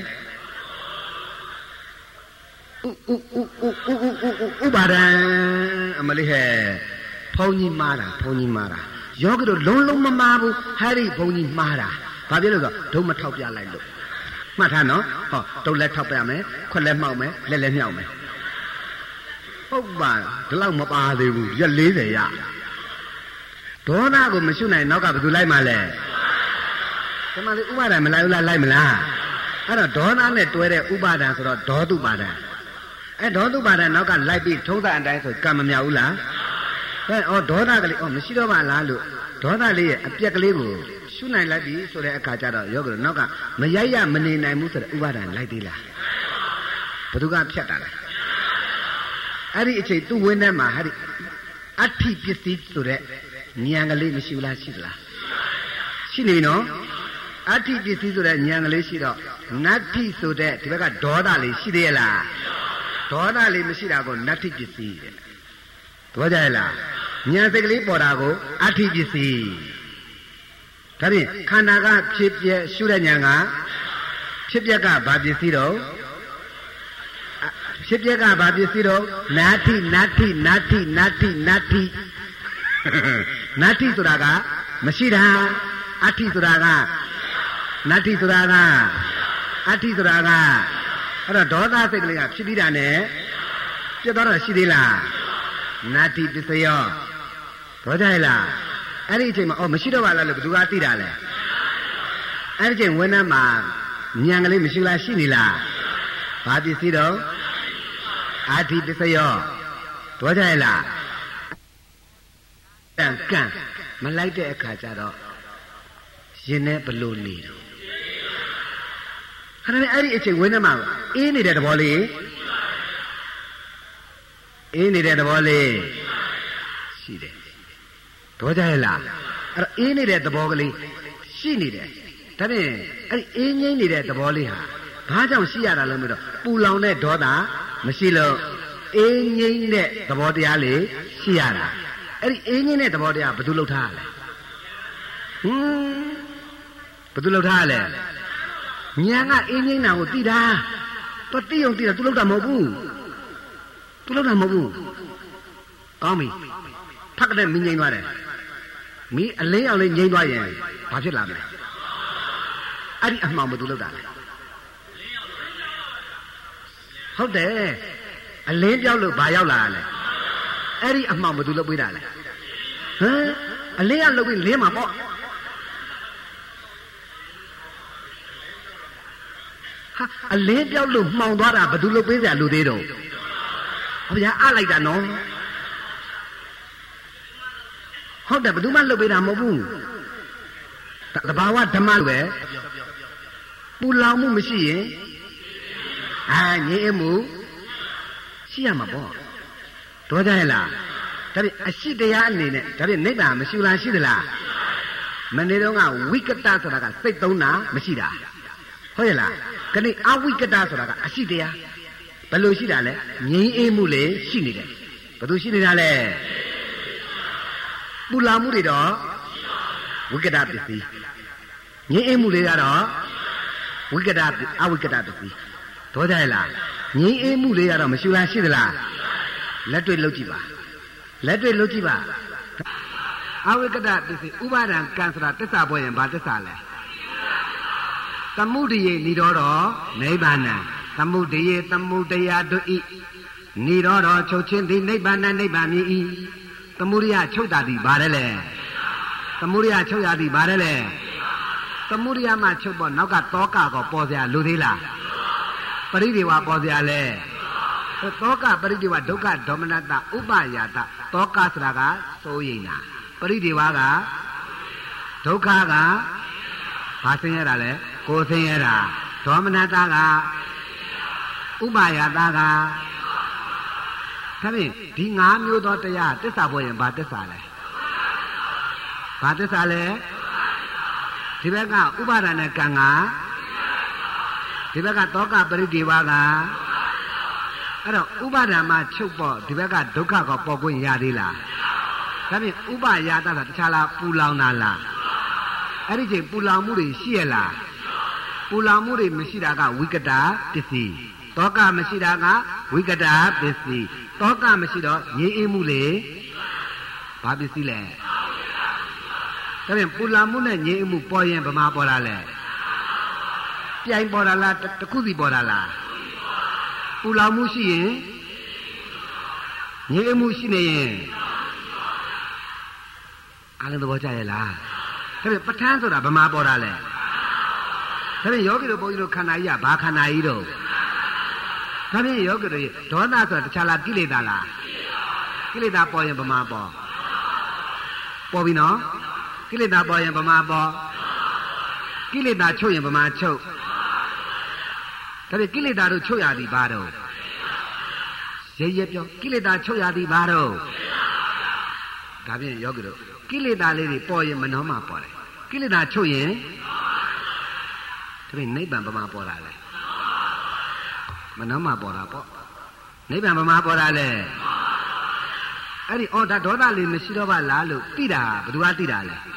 ဥဥဥဥဥဥဥပါဒံအမလေးဟဲ့ဘုံကြီးမားတာဘုံကြီးမားတာယောဂီတို့လုံးလုံးမမားဘူးဟဲ့ဒီဘုံကြီးမားတာဘာဖြစ်လို့ဆိုဒုမထောက်ပြလိုက်လို့မှတ်ထားနော်ဟောဒုလက်ထောက်ပြမယ်ခွက်လက်မှောက်မယ်လက်လက်မြောက်မယ်ဟုတ်ပါဒီလောက်မပါသေးဘူးရက်၄၀ရဒေါသကိုမရှုနိုင်နောက်ကဘယ်သူလိုက်မှလဲဒီမှာလေဥပါဒံမလိုက်ဘူးလားလိုက်မလားအဲ့တော့ဒေါသနဲ့တွဲတဲ့ဥပါဒံဆိုတော့ဒေါတုပါဒံအဲဒေါတုပါဒံနောက်ကလိုက်ပြီးထုံးစံအတိုင်းဆိုကံမမြောက်ဘူးလားအဲဩဒေါသကလေးဩမရှိတော့ပါလားလို့ဒေါသလေးရဲ့အပြက်ကလေးကိုရှုနိုင်လိုက်ပြီဆိုတဲ့အခါကျတော့ယောဂနောက်ကမရိုက်ရမနေနိုင်ဘူးဆိုတဲ့ဥပါဒံလိုက်သေးလားဘယ်သူကဖြတ်တာလဲအဲ့ဒီအချိန်သူ့ဝင်းထဲမှာဟာဒီအဋ္ဌိပစ္စည်းဆိုတဲ့ဉာဏ်ကလေးမရှိဘူးလားရှိသလားရှိနေနော်အဋ္ဌိပစ္စည်းဆိုတဲ့ဉာဏ်ကလေးရှိတော့နတ္ထိဆိုတဲ့ဒီဘက်ကဒေါသလေးရှိသေးရဲ့လားဒေါသလေးမရှိတာကိုနတ္ထိပစ္စည်းတဲ့သဘောကျရဲ့လားဉာဏ်စိတ်ကလေးပေါ်တာကိုအဋ္ဌိပစ္စည်းဒါဖြင့်ခန္ဓာကဖြစ်ပြရှုတဲ့ဉာဏ်ကဖြစ်ပြကဘာပစ္စည်းတော့ဖြစ်ပြကဘာပစ္စည်းတော့နာတိနာတိနာတိနာတိနာတိနာတိဆိုတာကမရှိတာအဋ္ဌိဆိုတာကနာတိဆိုတာကအဋ္ဌိဆိုတာကအဲ့တော့ဒေါသစိတ်ကလေးကဖြစ်ပြီးတာနဲ့ပြတ်သွားတော့ရှိသေးလားနာတိပစ္စယောဘောကြရလားအဲ့ဒီအချိန်မှာအော်မရှိတော့ပါလားလို့ဘယ်သူကသိတာလဲအဲ့ဒီအချိန်ဝိနည်းမှာဉာဏ်ကလေးမရှိလားရှိနေလားဘာပစ္စည်းတော့အာတိပစ္စယောဘောကြရလားတန်ကံမလိုက်တဲ့အခါကျတော့ရင်နဲ့ဘလို့နေတော့ခဏလေးအဲ့ဒီအချိန်ဝိနည်းမှာအေးနေတဲ့သဘောလေးအေးနေတဲ့သဘောလေးရှိတယ်သဘောကျရဲ့လားအဲ့တော့အေးနေတဲ့သဘောကလေးရှိနေတယ်ဒါဖြင့်အဲ့ဒီအေးငိမ့်နေတဲ့သဘောလေးဟာဘာကြောင့်ရှိရတာလဲဆိုတော့ပူလောင်တဲ့ဒေါသမရှိလို့အေးငိမ့်တဲ့သဘောတရားလေးရှိရတာအဲ့ဒီအေးငိမ့်တဲ့သဘောတရားဘယ်သူလှုပ်ထားရလဲဟွန်းဘယ်သူလှုပ်ထားရလဲဉာဏ်ကအေးငိမ့်တာကိုသိတာသူသိအောင်သိတာ तू လှုပ်တာမဟုတ်ဘူး तू လှုပ်တာမဟုတ်ဘူးကောင်းပြီဖတ်တဲ့မင်းငိမ့်သွားတယ်မီးအလင်းအောင်လေးငိမ့်သွားရင်ဘာဖြစ်လာမလဲအဲ့ဒီအမှောင်ဘယ်သူလှုပ်တာလဲဟုတ်တယ်အလင်းပြောက်လို့ဘာရောက်လာလဲအဲ့ဒီအမှောင်ဘယ်သူလှုပ်ပေးတာလဲဟမ်အလင်းကလှုပ်ပြီးလင်းမှာပေါ့ဟာအလင်းပြောက်လို့မှောင်သွားတာဘယ်သူလှုပ်ပေးကြလူသေးတော့ဟောဗျာအလိုက်တာနော်ဟုတ်တယ်ဘယ်သူမှလှုပ်ပေးတာမဟုတ်ဘူးတဘာဝဓမ္မလိုပဲပူလောင်မှုမရှိရင်အာငြိမ်းမှုရှိရမှာပေါ့တော့ကြရဲ့လားဒါဖြင့်အရှိတရားအနေနဲ့ဒါဖြင့်နိဗ္ဗာန်မရှိလားရှိသလားမနေ့တုန်းကဝိကတဆိုတာကစိတ်သုံးတာမရှိတာဟုတ်ရဲ့လားခဏအဝိကတဆိုတာကအရှိတရားဘယ်လိုရှိတာလဲငြိမ်းအေးမှုလေရှိနေတယ်ဘယ်သူရှိနေတာလဲပူလောင်မှုတွေတော့ဝိကတပစ္စည်းငြိမ်းအေးမှုတွေကတော့ဝိကတအဝိကတပစ္စည်းတော့ကြရဲ့လားငြိမ်းအေးမှုတွေကတော့မရှိလားရှိသလားလက်တွေ့လုပ်ကြည့်ပါလက်တွေ့လုပ်ကြည့်ပါအဝိကတပစ္စည်းဥပါဒံကံဆိုတာတစ္ဆာပေါ်ရင်ဘာတစ္ဆာလဲသမုဒိယေနိရောဓနိဗ္ဗာန်သမုဒိယေသမုဒယတုဤနိရောဓချုပ်ချင်းသည်နိဗ္ဗာန်နိဗ္ဗာန်မြည်ဤသမုဒိယချုပ်တာသည်ဘာလဲလဲသမုဒိယချုပ်ရသည်ဘာလဲလဲသမုဒိယမှာချုပ်ပေါ်နောက်ကတောကကောပေါ်စရာလူသေးလားပရိဒေဝပေါ်စရာလဲတောကပရိဒေဝဒုက္ခဒေါမနတဥပယာတတောကဆိုတာကစိုးရိမ်တာပရိဒေဝကဒုက္ခကဘာဆင်းရဲတာလဲကိုဆင်းရဲတာဒေါမနတကဥပယာတကဒါဖြင့်ဒီငါးမျိုးသောတရားတစ္ဆာပေါ်ရင်ဘာတစ္ဆာလဲဘာတစ္ဆာလဲဒီဘက်ကဥပါဒနဲ့ကံကဒီဘက်ကတောကပရိဒေဝကအဲ့တော့ဥပါဒာမှာချုပ်ပေါ့ဒီဘက်ကဒုက္ခကပေါ်ခွင့်ရသေးလားဒါဖြင့်ဥပယာတဆိုတာတခြားလားပူလောင်တာလားအဲ့ဒီချိန်ပူလောင်မှုတွေရှိရလားပူလောင်မှုတွေမရှိတာကဝိကတပစ္စည်းတောကမရှိတာကဝိကတပစ္စည်းတောကမရှိတော့ငြိမ်းအေးမှုလေဘာပစ္စည်းလဲဒါဖြင့်ပူလောင်မှုနဲ့ငြိမ်းအေးမှုပေါ်ရင်ဗမာပေါ်တာလဲပြိုင်ပေါ်တာလားတစ်ခုစီပေါ်တာလားပူလောင်မှုရှိရင်ငြိမ်းအေးမှုရှိနေရင်အားလုံးသဘောကျရဲ့လားဒါဖြင့်ပဋ္ဌာန်းဆိုတာဗမာပေါ်တာလဲဒါဖြင့်ယောဂီတို့ဘုန်းကြီးတို့ခန္ဓာကြီးကဘာခန္ဓာကြီးတော့ဒါဖြင့်ယောဂီတို့ဒေါသဆိုတာတခြားလားကိလေသာလားကိလေသာပေါ်ရင်ဗမာပေါ်ပေါ်ပြီနော်ကိလေသာပေါ်ရင်ဗမာပေါ်ကိလေသာချုပ်ရင်ဗမာချုပ်ဒါဖြင့်ကိလေသာတို့ချုပ်ရသည်ဘာတော့ရဲရဲပြောကိလေသာချုပ်ရသည်ဘာတော့ဒါဖြင့်ယောဂီတို့ကိလေသာလေးတွေပေါ်ရင်မနှောမှပေါ်တယ်ကိလေသာချုပ်ရင်ဒါဖြင့်နိဗ္ဗာန်ဗမာပေါ်တာလေမနှောမှပေါ်တာပေါ့နိဗ္ဗာန်ဗမာပေါ်တာလေအဲ့ဒီအော်ဒါဒေါသလေးမရှိတော့ပါလားလို့သိတာဘယ်သူကသိတာလဲ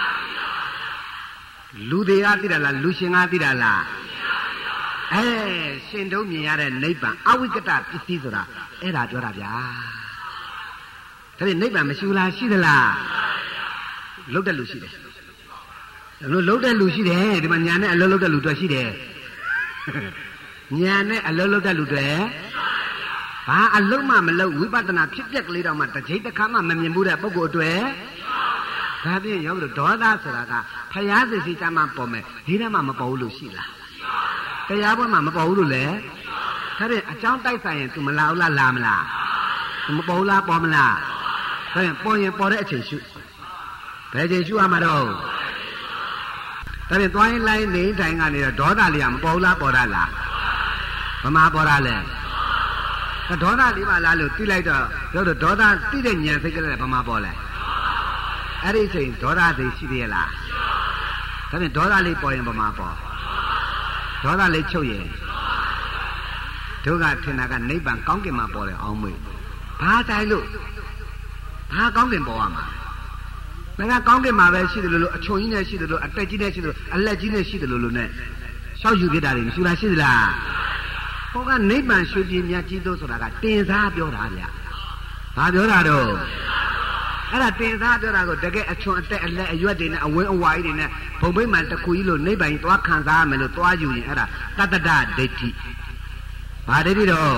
လူတွေကသိတာလားလူရှင်ကသိတာလားအဲရှင်တို့မြင်ရတဲ့နိဗ္ဗာန်အဝိကတပစ္စည်းဆိုတာအဲ့ဒါပြောတာဗျာဒါဖြင့်နိဗ္ဗာန်မရှိဘူးလားရှိသလားလုတ်တဲ့လူရှိတယ်လို့လုတ်တဲ့လူရှိတယ်ဒီမှာညာနဲ့အလုံးလုတ်တဲ့လူတွေရှိတယ်ညာနဲ့အလုံးလုတ်တဲ့လူတွေဘာအလုံးမှမလုံးဝိပဿနာဖြစ်ပျက်ကလေးတော့မှတစ်ချိန်တစ်ခါမှမမြင်ဘူးတဲ့ပုဂ္ဂိုလ်တွေဒါဖြင့်ရောလို့ဒေါသဆိုတာကဖျားစိတ်စီကြမှာပေါ်မယ်ဒီထဲမှာမပေါ်ဘူးလို့ရှိလားတရားပွဲမှာမပေါ်ဘူးလို့လေဒါဖြင့်အကြောင်းတိုက်ဆိုင်ရင် तू မလာဘူးလားလာမလား तू မပေါ်ဘူးလားပေါ်မလားဒါဖြင့်ပေါ်ရင်ပေါ်တဲ့အချိန်ရှုဘယ်ချိန်ရှုရမှာတော့ဒါဖြင့်သွားရင်လိုက်နေတိုင်းကနေတော့ဒေါသလေးကမပေါ်ဘူးလားပေါ်တာလားဗမာပေါ်တာလဲဒေါသလေးပါလားလို့သိလိုက်တော့ပြောတော့ဒေါသသိတဲ့ဉာဏ်စိတ်ကလေးဗမာပေါ်လဲအဲ့ဒီချိန်ဒေါသသိရှိသေးရဲ့လားဒါဖြင့်ဒေါသလေးပေါ်ရင်ဗမာပေါ်ဒေါသလေးချုပ်ရင်ဒုက္ခထင်တာကနိဗ္ဗာန်ကောင်းကင်မှာပေါ်တယ်အောင်မေးဘာတိုင်းလို့ဘာကောင်းကင်ပေါ်ရမှာငါကကောင်းကင်မှာပဲရှိတယ်လို့အချုံကြီးနဲ့ရှိတယ်လို့အတက်ကြီးနဲ့ရှိတယ်လို့အလက်ကြီးနဲ့ရှိတယ်လို့လို့ ਨੇ ရှောက်ယူပြတာတွေမရှိလားရှိသလားဟောကနိဗ္ဗာန်ရွှေပြည်မြတ်ကြီးတို့ဆိုတာကတင်စားပြောတာဗျဘာပြောတာတော့အဲ့ဒါတင်စားပြောတာကိုတကယ်အချွန်အတက်အလက်အရွက်တွေနဲ့အဝင်းအဝါကြီးတွေနဲ့ဘုံဘိမှန်တစ်ခုကြီးလို့နိဗ္ဗာန်သွားခံစားရမယ်လို့သွားယူရင်အဲ့ဒါတတ္တဒဒိဋ္ဌိဘာဒိဋ္ဌိတော့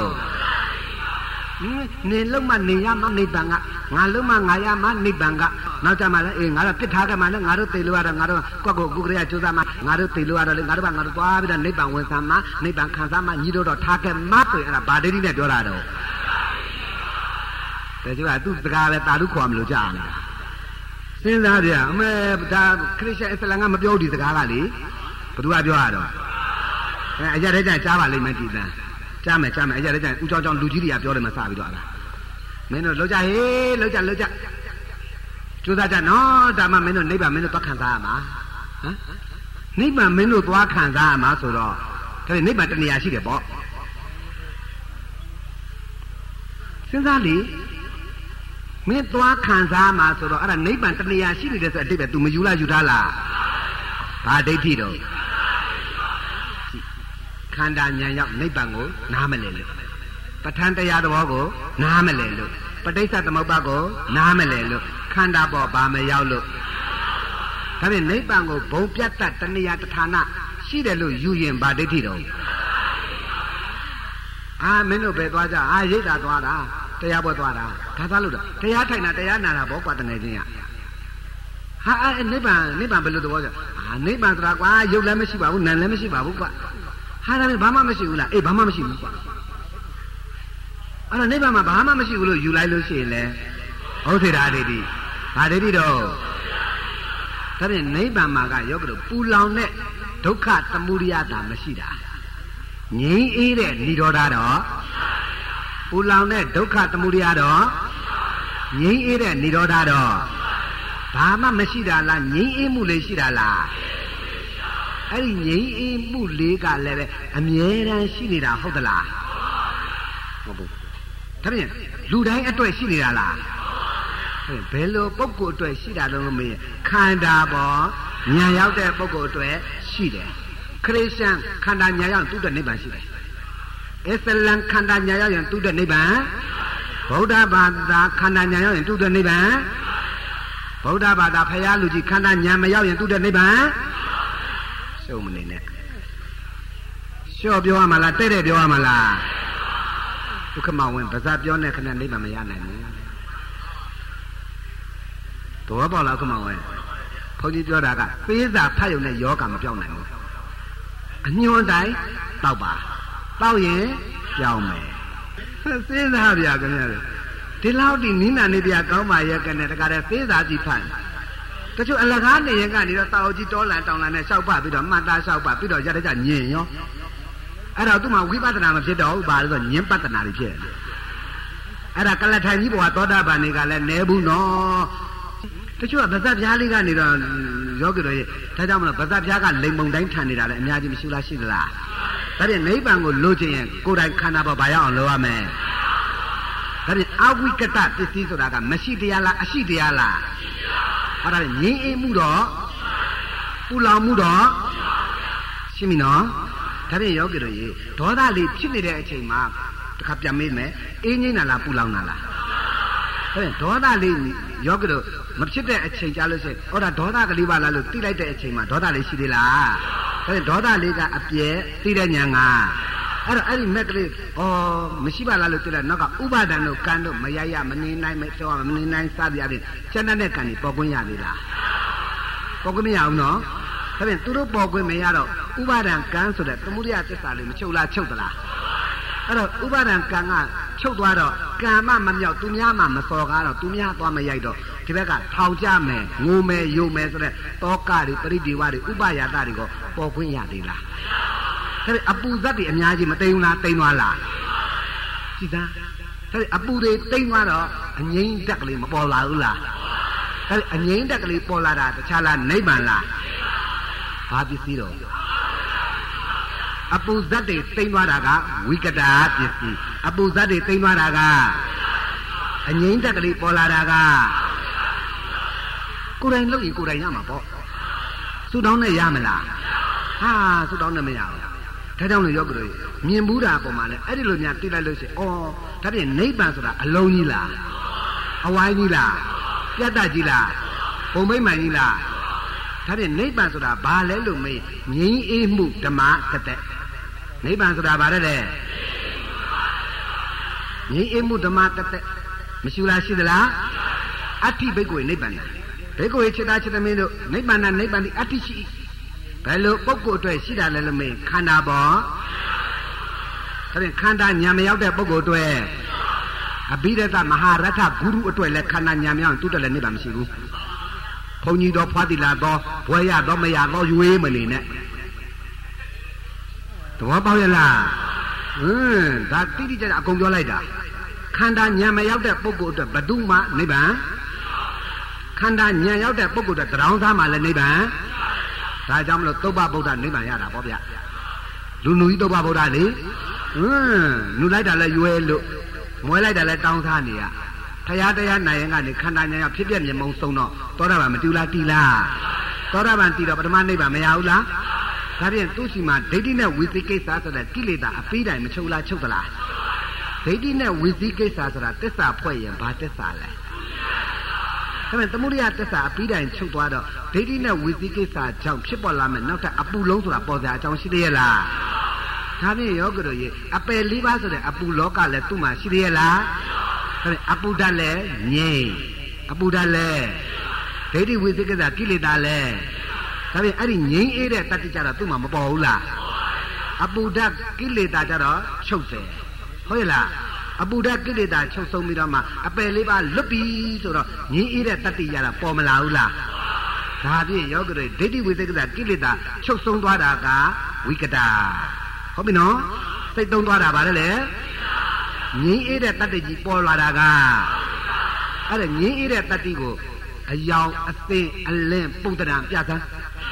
နေလုံးမနေရမနိဗ္ဗာန်ကငါလုံးမငါရမနိဗ္ဗာန်ကနောက်ကြမှာလဲအေးငါတို့ပြစ်ထားကြမှာလဲငါတို့သိလို့ရတော့ငါတို့ကွက်ကိုကုကရကျိုးစားမှာငါတို့သိလို့ရတော့လေငါတို့ကငါတို့သွားပြီးတော့နိဗ္ဗာန်ဝင်စားမှာနိဗ္ဗာန်ခံစားမှာညီတို့တော့ထားခဲ့မှာဆိုရင်အဲ့ဒါဘာဒိဋ္ဌိနဲ့ပြောတာတော့ဒါကြောင့်သူစကားပဲတာဓုခေါ်မလို့ကြားနေတာစဉ်းစားကြအမေဒါခရစ်ယာန်အစ္စလာမ်ကမပြောဒီစကားကလေဘသူကပြောရတော့အဲအကြတဲ့ကြကြားပါလိမ့်မယ်ဒီတန်းကြားမယ်ကြားမယ်အကြတဲ့ကြဦးเจ้าเจ้าလူကြီးတွေကပြောတယ်မစပြီးတော့အဲ့ဒါမင်းတို့လောက်ကြဟေးလောက်ကြလောက်ကြကျိုးစားကြနော်ဒါမှမင်းတို့နိဗ္ဗာန်မင်းတို့သွားခံစားရမှာဟမ်နိဗ္ဗာန်မင်းတို့သွားခံစားရမှာဆိုတော့ဒါနိဗ္ဗာန်တဏှာရှိတယ်ပေါ့စဉ်းစားလေမင်းသွားခံစားမှာဆိုတော့အဲ့ဒါနိဗ္ဗာန်တဏှာရှိနေတယ်ဆိုအတိတ်ပဲ तू မယူလားယူထားလားဘာဒိဋ္ဌိတော့ခန္ဓာဉာဏ်ရောက်နိဗ္ဗာန်ကိုနားမလည်လို့ပဋ္ဌာန်းတရားသဘောကိုနားမလည်လို့ပဋိစ္စသမုပ္ပါကိုနားမလည်လို့ခန္ဓာပေါ်ဘာမရောက်လို့ဒါဖြင့်နိဗ္ဗာန်ကိုဘုံပြတ်တတ်တဏှာတဌာနရှိတယ်လို့ယူရင်ဘာဒိဋ္ဌိတော့အာမင်းတို့ပဲသွားကြအာရိတ်တာသွားတာတရားပွဲသွားတာဒါသားလို့တော့တရားထိုင်တာတရားနာတာဘောကွာတငယ်ချင်းရဟာအဲနိဗ္ဗာန်နိဗ္ဗာန်ဘယ်လိုသဘောကြအာနိဗ္ဗာန်ဆိုတာကွာရုပ်လည်းမရှိပါဘူးနာမ်လည်းမရှိပါဘူးကွာဟာဒါနဲ့ဘာမှမရှိဘူးလားအေးဘာမှမရှိဘူးကွာအဲ့တော့နိဗ္ဗာန်မှာဘာမှမရှိဘူးလို့ယူလိုက်လို့ရှိရင်လေဟုတ်သေးတာဒိဋ္ဌိဘာဒိဋ္ဌိတော့ဒါဖြင့်နိဗ္ဗာန်မှာကယောဂတို့ပူလောင်တဲ့ဒုက္ခသမုဒယတာမရှိတာငြိမ်းအေးတဲ့និရောဓတော့ပူလောင်တဲ့ဒုက္ခသမုဒယတော့ငြိမ်းအေးတဲ့និရောဓတော့ဘာမှမရှိတာလားငြိမ်းအေးမှုလေးရှိတာလားအဲ့ဒီငြိမ်းအေးမှုလေးကလည်းပဲအမြဲတမ်းရှိနေတာဟုတ်သလားဟုတ်ဘူးဒါဖြင့်လူတိုင်းအတွက်ရှိနေတာလားဘယ်လိုပုဂ္ဂိုလ်အတွက်ရှိတာလို့မေးခန္ဓာပေါ်ဉာဏ်ရောက်တဲ့ပုဂ္ဂိုလ်အတွက်ရှိတယ်ခရစ်ယာန်ခန္ဓာဉာဏ်ရောက်သူ့အတွက်နိဗ္ဗာန်ရှိတယ်အစ္စလမ်ခန္ဓာဉာဏ်ရောက်ရင်သူ့အတွက်နိဗ္ဗာန်ဗုဒ္ဓဘာသာခန္ဓာဉာဏ်ရောက်ရင်သူ့အတွက်နိဗ္ဗာန်ဗုဒ္ဓဘာသာဖရာလူကြီးခန္ဓာဉာဏ်မရောက်ရင်သူ့အတွက်နိဗ္ဗာန်ရှုံးမနေနဲ့ရှော့ပြောရမှာလားတဲ့တဲ့ပြောရမှာလားဒုက္ခမဝင်ဗဇတ်ပြောနေခဏနိဗ္ဗာန်မရနိုင်ဘူးတော်ပေါ့လားခမဝင်ဘုန်းကြီးပြောတာကပေးစာဖတ်ရုံနဲ့ယောဂမပြောင်းနိုင်ဘူးဟအညွန်တိုင်းတောက်ပါတောက်ရင်ပြောင်းမယ်စဉ်းစားပြခင်ဗျာဒီလောက်ဒီနိနာနေပြကောင်းပါရဲ့ကနဲ့တခါတည်းသေးစားကြည့်ဖတ်တချို့အလကားနေရင်ကနေတော့တာအုပ်ကြီးတောလန်တောင်လန်နဲ့လျှောက်ပပြီးတော့မှတ်သားလျှောက်ပပြီးတော့ရတဲ့ကြညင်ရောအဲ့တော့သူ့မှာဝိပဿနာမဖြစ်တော့ဘူးပါလို့ဆိုညင်ပဿနာတွေဖြစ်တယ်အဲ့ဒါကလထိုင်ကြီးဘဝသောတာပန်တွေကလည်းနဲဘူးနော်တချို့ကဗဇတ်ပြားလေးကနေတော့ယောဂီတို့ဒါကြောင့်မလို့ဗဇတ်ပြားကလိမ်ပုံတိုင်းထန်နေတာလည်းအများကြီးမရှိလားရှိသလားဒါဖြင့်နိဗ္ဗာန်ကိုလိုချင်ရင်ကိုယ်တိုင်ခန္ဓာပေါ်ဘာရအောင်လုပ်ရမယ်ဒါဖြင့်အဝိကတပစ္စည်းဆိုတာကမရှိတရားလားအရှိတရားလားဟောဒါဖြင့်ငြိမ်းအေးမှုတော့ပူလောင်မှုတော့ရှင်းပြီနော်ဒါဖြင့်ယောဂီတို့ရေဒေါသလေးဖြစ်နေတဲ့အချိန်မှာတခါပြန်မေးမယ်အေးငြိမ်းတာလားပူလောင်တာလားဒါဖြင့်ဒေါသလေးယောဂီတို့မဖြစ်တဲ့အချိန်ကြာလို့ရှိရင်ဟောဒါဒေါသကလေးပါလားလို့သိလိုက်တဲ့အချိန်မှာဒေါသလေးရှိသေးလားဒါဖြင့်ဒေါသလေးကအပြဲသိတဲ့ဉာဏ်ကအဲ့တော့အဲ့ဒီမက်ကလေးဩမရှိပါလားလို့သိလိုက်နောက်ကဥပါဒံတို့ကံတို့မရရမနေနိုင်မပြောမနေနိုင်စသည်အပြင်ကျန်တဲ့ကံတွေပေါ်ခွင့်ရသေးလားပေါ်ခွင့်မရဘူးနော်ဒါဖြင့်သူတို့ပေါ်ခွင့်မရတော့ဥပါဒံကံဆိုတဲ့သမုဒိယသစ္စာလေးမချုပ်လားချုပ်သလားအဲ့တော့ဥပါဒံကံကချုပ်သွားတော့ကံမမမြောက်သူများမှမစော်ကားတော့သူများသွားမရိုက်တော့ဒီဘက်ကထောင်ကြမယ်ငိုမယ်ယုံမယ်ဆိုတဲ့တောကတွေပရိဒီဝတွေဥပယာတတွေကိုပေါ်ခွင့်ရသေးလားဒါပေမဲ့အပူဇတ်တွေအများကြီးမတိမ်ဘူးလားတိမ်သွားလားကြည်သားဒါပေမဲ့အပူတွေတိမ်သွားတော့အငြိမ့်တက်ကလေးမပေါ်လာဘူးလားဒါပေမဲ့အငြိမ့်တက်ကလေးပေါ်လာတာတခြားလားနိဗ္ဗာန်လားဘာပစ္စည်းတော့အပူဇတ်တွေတိမ်သွားတာကဝိကတာပစ္စည်းအပူဇတ်တွေတိမ်သွားတာကအငြိမ့်တက်ကလေးပေါ်လာတာကကိုယ်တိုင်လုပ်ရင်ကိုယ်တိုင်ရမှာပေါ့ဆူတောင်းနဲ့ရမလားဟာဆူတောင်းနဲ့မရဘူးဒါကြောင့်လို့ယောဂီတို့မြင်ဘူးတာပုံမှာလဲအဲ့ဒီလိုများသိလိုက်လို့ရှိရင်ဩဒါဖြင့်နိဗ္ဗာန်ဆိုတာအလုံးကြီးလားအဝိုင်းကြီးလားပြတ်တတ်ကြီးလားဘုံမိမ့်မှန်ကြီးလားဒါဖြင့်နိဗ္ဗာန်ဆိုတာဘာလဲလို့မေးငြိမ်းအေးမှုဓမ္မတသက်နိဗ္ဗာန်ဆိုတာဘာလဲတဲ့ငြိမ်းအေးမှုဓမ္မတသက်မရှိလားရှိသလားအဋ္ဌိဘိက္ခုနိဗ္ဗာန်ဘိက္ခုခြေသားခြေသမင်းတို့နိဗ္ဗာန်နိဗ္ဗာန်ဒီအဋ္ဌိရှိဘယ်လိုပုဂ္ဂိုလ်အတွက်ရှိတာလဲလို့မေးခန္ဓာပေါ်ဒါဖြင့်ခန္ဓာညာမရောက်တဲ့ပုဂ္ဂိုလ်အတွက်အဘိဓတမဟာရထဂုရုအတွက်လည်းခန္ဓာညာမရောက်သူ့တက်လည်းနိဗ္ဗာန်မရှိဘူးဘုန်းကြီးတော်ဖွာတိလာတော်ဘွယ်ရတော်မရတော်ရွေးမနေနဲ့သဘောပေါက်ရလားဟင်းဒါတိတိကျကျအကုန်ပြောလိုက်တာခန္ဓာညာမရောက်တဲ့ပုဂ္ဂိုလ်အတွက်ဘယ်သူမှနိဗ္ဗာန်ခန္ဓာညာရောက်တဲ့ပုဂ္ဂိုလ်အတွက်တရားသားမှလည်းနိဗ္ဗာန်ဒါကြောင့်မလို့သုဘဗုဒ္ဓနိဗ္ဗာန်ရတာပေါ့ဗျလူနူကြီးသုဘဗုဒ္ဓလေဟင်းနူလိုက်တာလဲရွယ်လို့မွဲလိုက်တာလဲတောင်းစားနေရဖရာတရားနိုင်ရင်ကနေခန္ဓာညာရောက်ဖြစ်ပြမြင်မုံဆုံးတော့သောတာပန်မတူလားတီလားသောတာပန်တီတော့ပထမနိဗ္ဗာန်မရဘူးလားဒါဖြင့်သူ့စီမှာဒိဋ္ဌိနဲ့ဝိသိကိစ္စဆိုတဲ့ကိလေသာအပြီးတိုင်မချုပ်လားချုပ်သလားဒိဋ္ဌိနဲ့ဝိသိကိစ္စဆိုတာသစ္စာဖွဲ့ရင်ဘာသစ္စာလဲဒါပေမဲ့သမုဒိယသစ္စာအပြီးတိုင်ချုပ်သွားတော့ဒိဋ္ဌိနဲ့ဝိသိကိစ္စကြောင့်ဖြစ်ပေါ်လာမယ်နောက်ထပ်အပူလုံးဆိုတာပေါ်စရာအကြောင်းရှိသေးရဲ့လားဒါဖြင့်ယောဂတို့ရေအပယ်လေးပါးဆိုတဲ့အပူလောကလည်းသူ့မှာရှိသေးရဲ့လားဒါဖြင့်အပူဓာတ်လည်းငြိမ်အပူဓာတ်လည်းဒိဋ္ဌိဝိသိကိစ္စကိလေသာလည်းဒါဖြင့်အဲ့ဒီငြိမ်းအေးတဲ့တတ္တိကြတော့သူ့မှာမပေါ်ဘူးလားအပူဓာတ်ကိလေသာကြတော့ချုပ်တယ်ဟုတ်ရဲ့လားအပူဓာတ်ကိလေသာချုပ်ဆုံးပြီးတော့မှအပယ်လေးပါလွတ်ပြီဆိုတော့ငြိမ်းအေးတဲ့တတ္တိရတာပေါ်မလာဘူးလားဒါဖြင့်ယောဂတွေဒိဋ္ဌိဝိသေကကိလေသာချုပ်ဆုံးသွားတာကဝိကတာဟုတ်ပြီနော်စိတ်သုံးသွားတာဗါလဲလေငြိမ်းအေးတဲ့တတ္တိကြီးပေါ်လာတာကအဲ့ဒါငြိမ်းအေးတဲ့တတ္တိကိုအယောင်အသိအလင်းပုံတံပြသန်း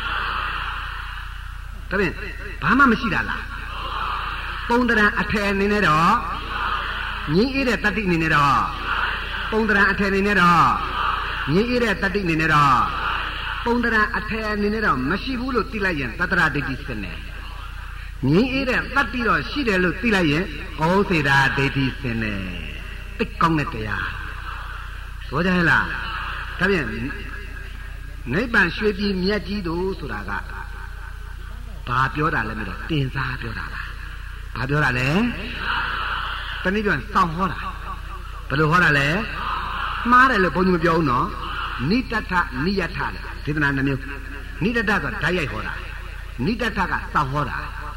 ဒါဖြင့်ဘာမှမရှိတာလားပုံတံအထယ်အနေနဲ့တော့ငြိမ်းအေးတဲ့တတ္တိအနေနဲ့တော့ပုံတံအထယ်အနေနဲ့တော့ငြိမ်းအေးတဲ့တတ္တိအနေနဲ့တော့ပုံတံအထယ်အနေနဲ့တော့မရှိဘူးလို့သိလိုက်ရင်တတ္တရဒိဋ္ဌိစင်တယ်ငြိမ်းအေးတဲ့တတ္တိတော့ရှိတယ်လို့သိလိုက်ရင်ဩစေတာဒိဋ္ဌိစင်တယ်တိတ်ကောင်းတဲ့တရားဆိုကြဟဲ့လားဒါဖြင့်နိဗ္ဗာန်ရွှေပြည်မြတ်ကြီးတို့ဆိုတာကဘာပြောတာလဲမလို့တင်စားပြောတာလားဘာပြောတာလဲတနည်းပြောရင်စောင့်ဟောတာဘယ်လိုဟောတာလဲမှားတယ်လို့ဘုန်းကြီးမပြောဘူးနော်နိတ္တထနိယထလေဒေသနာနှမျိုးနိတ္တထဆိုတာဓာတ်ရိုက်ဟောတာနိတ္တထကစောင့်ဟောတာ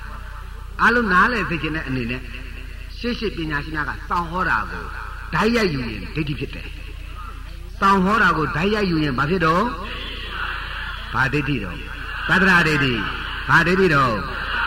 အားလုံးနားလဲသိချင်တဲ့အနေနဲ့ရှေ့ရှေ့ပညာရှင်များကစောင့်ဟောတာကိုဓာတ်ရိုက်ယူရင်ဒိဋ္ဌိဖြစ်တယ်စောင့်ဟောတာကိုဓာတ်ရိုက်ယူရင်ဘာဖြစ်တော့ဘာဒိဋ္ဌိတော့သတ္တရာဒိဋ္ဌိဘာဒိဋ္ဌိတော့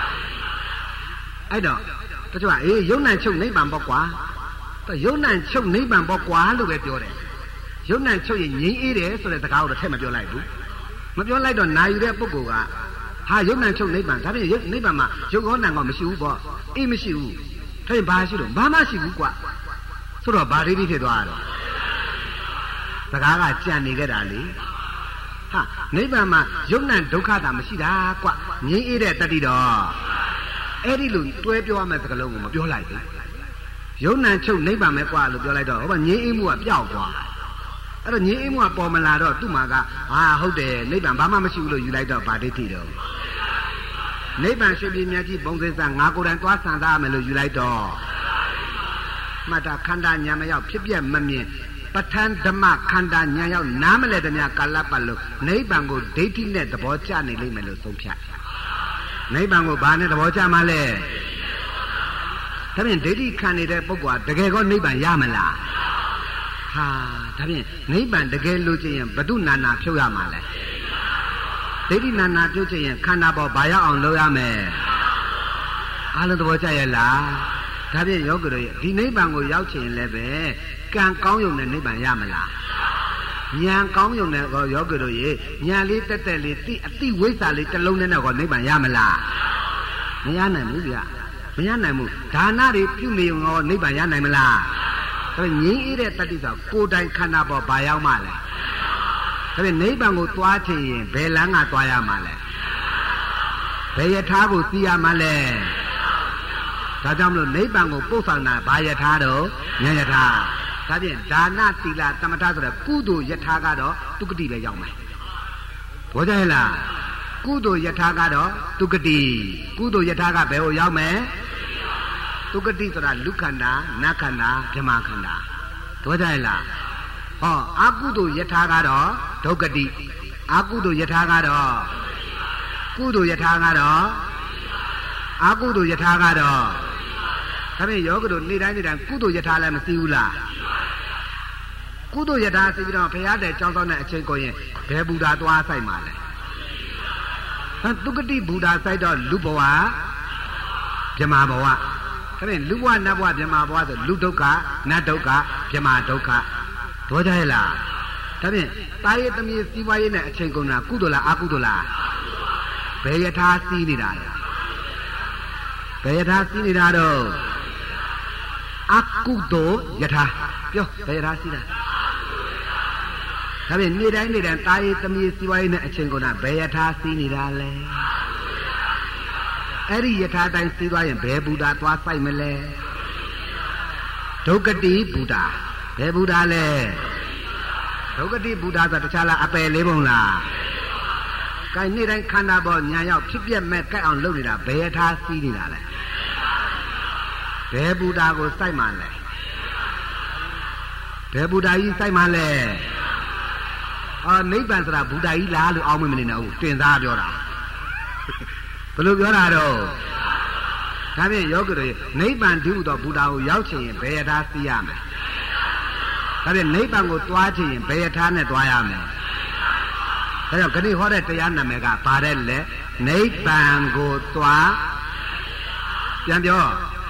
အဲ့တော့တချို့ကအေးယုံ nant ချုပ်နိဗ္ဗာန်ပေါ့ကွာယုံ nant ချုပ်နိဗ္ဗာန်ပေါ့ကွာလို့ပဲပြောတယ်ယုံ nant ချုပ်ရင်ငြိမ်းအေးတယ်ဆိုတဲ့စကားကိုတော့ထည့်မပြောလိုက်ဘူးမပြောလိုက်တော့နာယူတဲ့ပုဂ္ဂိုလ်ကဟာယုံ nant ချုပ်နိဗ္ဗာန်ဒါဖြင့်နိဗ္ဗာန်မှာယုတ်ကောနံကောမရှိဘူးပေါ့အေးမရှိဘူးဒါရင်ဘာရှိတော့ဘာမှရှိဘူးကွာဆိုတော့ဘာဒိဋ္ဌိဖြစ်သွားတော့စကားကကြံနေကြတာလေဟာနိဗ္ဗာန်မှာယုံ nant ဒုက္ခတာမရှိတာကွာငြိမ်းအေးတဲ့တတိတော့အဲ့ဒီလိုတွဲပြောရမယ့်စကားလုံးကိုမပြောလိုက်ဘူးယုံ nant ချုပ်နိဗ္ဗာန်ပဲကွာလို့ပြောလိုက်တော့ဟောငြိမ်းအေးမှုကပျောက်သွားအဲ့တော့ငြိမ်းအေးမှုကပေါ်မလာတော့သူ့မှာကဟာဟုတ်တယ်နိဗ္ဗာန်ဘာမှမရှိဘူးလို့ယူလိုက်တော့ဗာဒိဋ္ဌိတော့နိဗ္ဗာန်ရွှေပြည်မြတ်ကြီးဘုံစိစငါကိုယ်တိုင်သွားဆန်သားရမယ်လို့ယူလိုက်တော့မှတ်တာခန္ဓာညာမရောက်ဖြစ်ပြမမြင်ပဋ္ဌာန်းဓမ္မခန္ဓာညာရောက်နားမလဲတည်းကာလပတ်လို့နိဗ္ဗာန်ကိုဒိဋ္ဌိနဲ့သဘောကျနေလိမ့်မယ်လို့ဆုံးဖြတ်နိဗ္ဗာန်ကိုဘာနဲ့သဘောကျမှလဲဒါဖြင့်ဒိဋ္ဌိခံနေတဲ့ပုဂ္ဂိုလ်ကတကယ်ကောနိဗ္ဗာန်ရမလားဟာဒါဖြင့်နိဗ္ဗာန်တကယ်လို့ချင်းရင်ဘု து နာနာဖြုတ်ရမှာလဲဒိဋ္ဌိနာနာပြုတ်ချင်းရင်ခန္ဓာပေါ်ဘာရောက်အောင်လုပ်ရမယ်အားလုံးသဘောကျရဲ့လားဒါဖြင့်ယောဂီတို့ဒီနိဗ္ဗာန်ကိုရောက်ချင်လည်းပဲကံကောင်းရုံနဲ့နိဗ္ဗာန်ရမလားဉာဏ်ကောင်းရုံနဲ့ကောယောဂီတို့ရေဉာဏ်လေးတက်တက်လေးတိအတိဝိဇ္ဇာလေးတစ်လုံးနဲ့တော့ကောနိဗ္ဗာန်ရမလားမရနိုင်ဘူးဗျမရနိုင်ဘူးဒါနတွေပြုနေုံရောနိဗ္ဗာန်ရနိုင်မလားဒါပေမဲ့ငြိမ်းအေးတဲ့တတိဆိုကိုယ်တိုင်ခန္ဓာပေါ်ဘာရောက်မှလဲဒါပေမဲ့နိဗ္ဗာန်ကိုသွားချင်ရင်ဘယ်လမ်းကသွားရမှာလဲဘယ်ယထာကိုစီးရမှာလဲဒါကြောင့်မလို့နိဗ္ဗာန်ကိုပို့ဆောင်တာဘာယထာတော့ဉာဏ်ယထာဒါဖြင့်ဒါနသီလသမထဆိုတဲ့ကုသိုလ်ယထာကတော့တုဂတိပဲရောက်မယ်ဘောကြရဲ့လားကုသိုလ်ယထာကတော့တုဂတိကုသိုလ်ယထာကဘယ်ကိုရောက်မယ်တုဂတိဆိုတာလူခန္ဓာနတ်ခန္ဓာဗြဟ္မာခန္ဓာဘောကြရဲ့လားဟောအကုသိုလ်ယထာကတော့ဒုက္ခတိအကုသိုလ်ယထာကတော့ကုသိုလ်ယထာကတော့အကုသိုလ်ယထာကတော့ဒါဖြင့်ယောဂတို့နေ့တိုင်းနေ့တိုင်းကုသိုလ်ယထာလည်းမသိဘူးလားကုသိုလ်ယထာသိပြီးတော့ဘုရားတဲ့ကြောင်းဆောင်တဲ့အချိန်ကိုရင်ဘယ်ဘုရားသွားဆိုင်မှာလဲဟမ်တုဂတိဘုရားဆိုင်တော့လူဘဝဗြဟ္မာဘဝဒါဖြင့်လူဘဝနတ်ဘဝဗြဟ္မာဘဝဆိုလူဒုက္ခနတ်ဒုက္ခဗြဟ္မာဒုက္ခဘောကြရဲ့လားဒါဖြင့်တာရသမီးစီးပွားရေးနဲ့အချိန်ကုန်တာကုသိုလ်လားအကုသိုလ်လားဘယ်ယထာစီးနေတာလဲဘယ်ယထာစီးနေတာတော့အကုသိုလ်ယထာပြောဘယ်ယထာစီးတာဒါဖြင့်နေ့တိုင်းနေ့တိုင်းတာရသမီးစီးပွားရေးနဲ့အချိန်ကုန်တာဘယ်ယထာစီးနေတာလဲအဲ့ဒီယထာတိုင်းစီးသွားရင်ဘယ်ဘုရားသွားဆိုင်မလဲဒုက္ခတိဘုရားဘယ်ဘုရားလဲဒုက္ခတိဘုရားဆိုတခြားလားအပယ်လေးပုံလားကိုင်နေ့တိုင်းခန္ဓာပေါ်ညာရောက်ဖြစ်ပြက်မဲ့ကြိုက်အောင်လုပ်နေတာဘယ်ထားစီးနေတာလဲဘယ်ဘုရားကိုစိုက်မှလဲဘယ်ဘုရားကြီးစိုက်မှလဲအော်နိဗ္ဗာန်ဆိုတာဘုရားကြီးလားလို့အောင်းမမနေနဲ့ဟုတ်တင်စားပြောတာဘယ်လိုပြောတာတော့ဒါဖြင့်ယောဂီတို့နိဗ္ဗာန်တည်းဟူသောဘုရားကိုရောက်ချင်ရင်ဘယ်ထားစီးရမလဲဒါဖြင့်နိဗ္ဗာန်ကိုသွားချင်ရင်ဘယ်ထားနဲ့သွားရမလဲဒါကြောင့်ခဏဟောတဲ့တရားနာမည်ကဘာတဲ့လဲနိဗ္ဗာန်ကိုသွားပြန်ပြော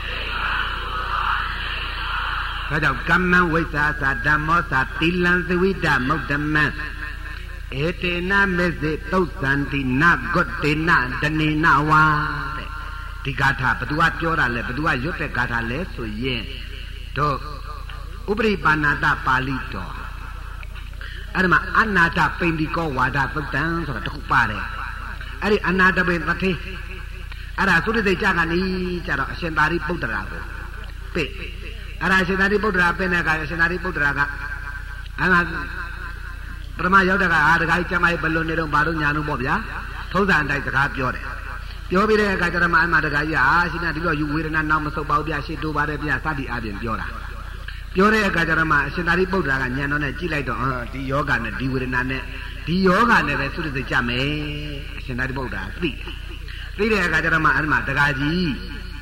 ဒါကြောင့်ကမ္မံဝိဇ္ဇာသာဓမ္မောသာတိလံသဝိတမုဒ္ဓမံဧတေနမေဇေသုတ်သန္တိနဂုတ္တေနဒနေနဝါတဲ့ဒီဂါထာဘသူကပြောတာလဲဘသူကရွတ်တဲ့ဂါထာလဲဆိုရင်တို့ဥပရိပါဏာတပါဠိတော်အဲ့ဒီမှာအနာတပိန္ဒီကောဝါဒသုတ်တံဆိုတာတစ်ခုပါတယ်အဲ့ဒီအနာတပိန်သတိအဲ့ဒါသုတ္တိကြကနေကြတော့အရှင်သာရိပုတ္တရာကိုပိတ်အဲ့ဒါအရှင်သာရိပုတ္တရာပိတ်တဲ့အခါအရှင်သာရိပုတ္တရာကအဲ့ဒါပထမရောက်တဲ့ကအာတခါကြီးကျမကြီးဘယ်လိုနေတော့ဘာလို့ညာလို့ပေါ့ဗျာထုံးစံအတိုင်းစကားပြောတယ်ပြောပြီးတဲ့အခါကျတော့မှအမှတခါကြီးအာရှင်သာဒီလိုယူဝေဒနာနောက်မဆုပ်ပါဘူးဗျာရှေ့တိုးပါတယ်ဗျာစသည်အပြင်ပြောတာပြောတဲ့အခါကျတော့မှအရှင်သာရိပုတ္တရာကညံတော်နဲ့ကြည့်လိုက်တော့ဟာဒီယောဂနဲ့ဒီဝေဒနာနဲ့ဒီယောဂနဲ့ပဲသုတ္တိကြမယ်အရှင်သာရိပုတ္တရာသိသိတဲ့အခါကျတော့မှအဲ့ဒီမှာတခါကြီး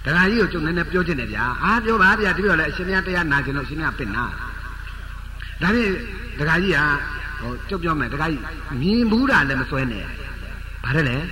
တခါကြီးကိုကျုပ်နည်းနည်းပြောချင်တယ်ဗျာအားပြောပါဗျာတပည့်တော်လည်းအရှင်မြတ်တရားနာကျင်လို့အရှင်မြတ်ပင့်နာဒါဖြင့်တခါကြီးကဟိုကျုပ်ပြောမယ်တခါကြီးမြင်ဘူးတာလည်းမစွဲနဲ့ဘာလဲလဲ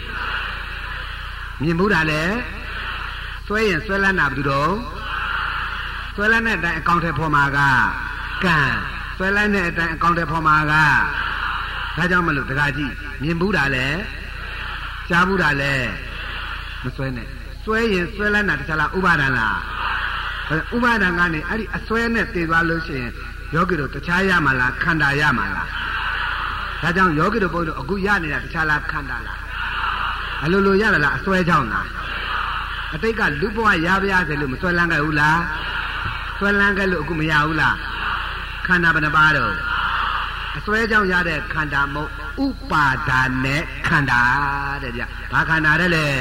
မြင်ဘူးတာလည်းစွဲရင်စွဲလန်းတာဘယ်သူတော့စွဲလန်းတဲ့အတိုင်းအကောင့်ထဲပေါ်မှာကကံစွဲလန်းတဲ့အတိုင်းအကောင့်ထဲပေါ်မှာကဒါကြောင့်မလို့တခါကြီးမြင်ဘူးတာလည်းကြားဘူးတာလည်းမစွဲနဲ့စွဲရင်စွဲလန်းတာတခြားလားဥပါဒံလားဥပါဒံကနေအဲ့ဒီအစွဲနဲ့တည်သွားလို့ရှိရင်ယောဂီတို့တခြားရမှာလားခန္ဓာရမှာလားဒါကြောင့်ယောဂီတို့ဘုန်းကြီးတို့အခုရနေတာတခြားလားခန္ဓာလားအလိုလိုရတာလားအစွဲကြောင့်လားအတိတ်ကလူဘဝရပါရစေလို့မစွဲလန်းခဲ့ဘူးလားစွဲလန်းခဲ့လို့အခုမရဘူးလားခန္ဓာဘယ်နှပါးတော့အစွဲကြောင့်ရတဲ့ခန္ဓာမဟုတ်ဥပါဒာနဲ့ခန္ဓာတဲ့ဗျဘာခန္ဓာတဲ့လဲ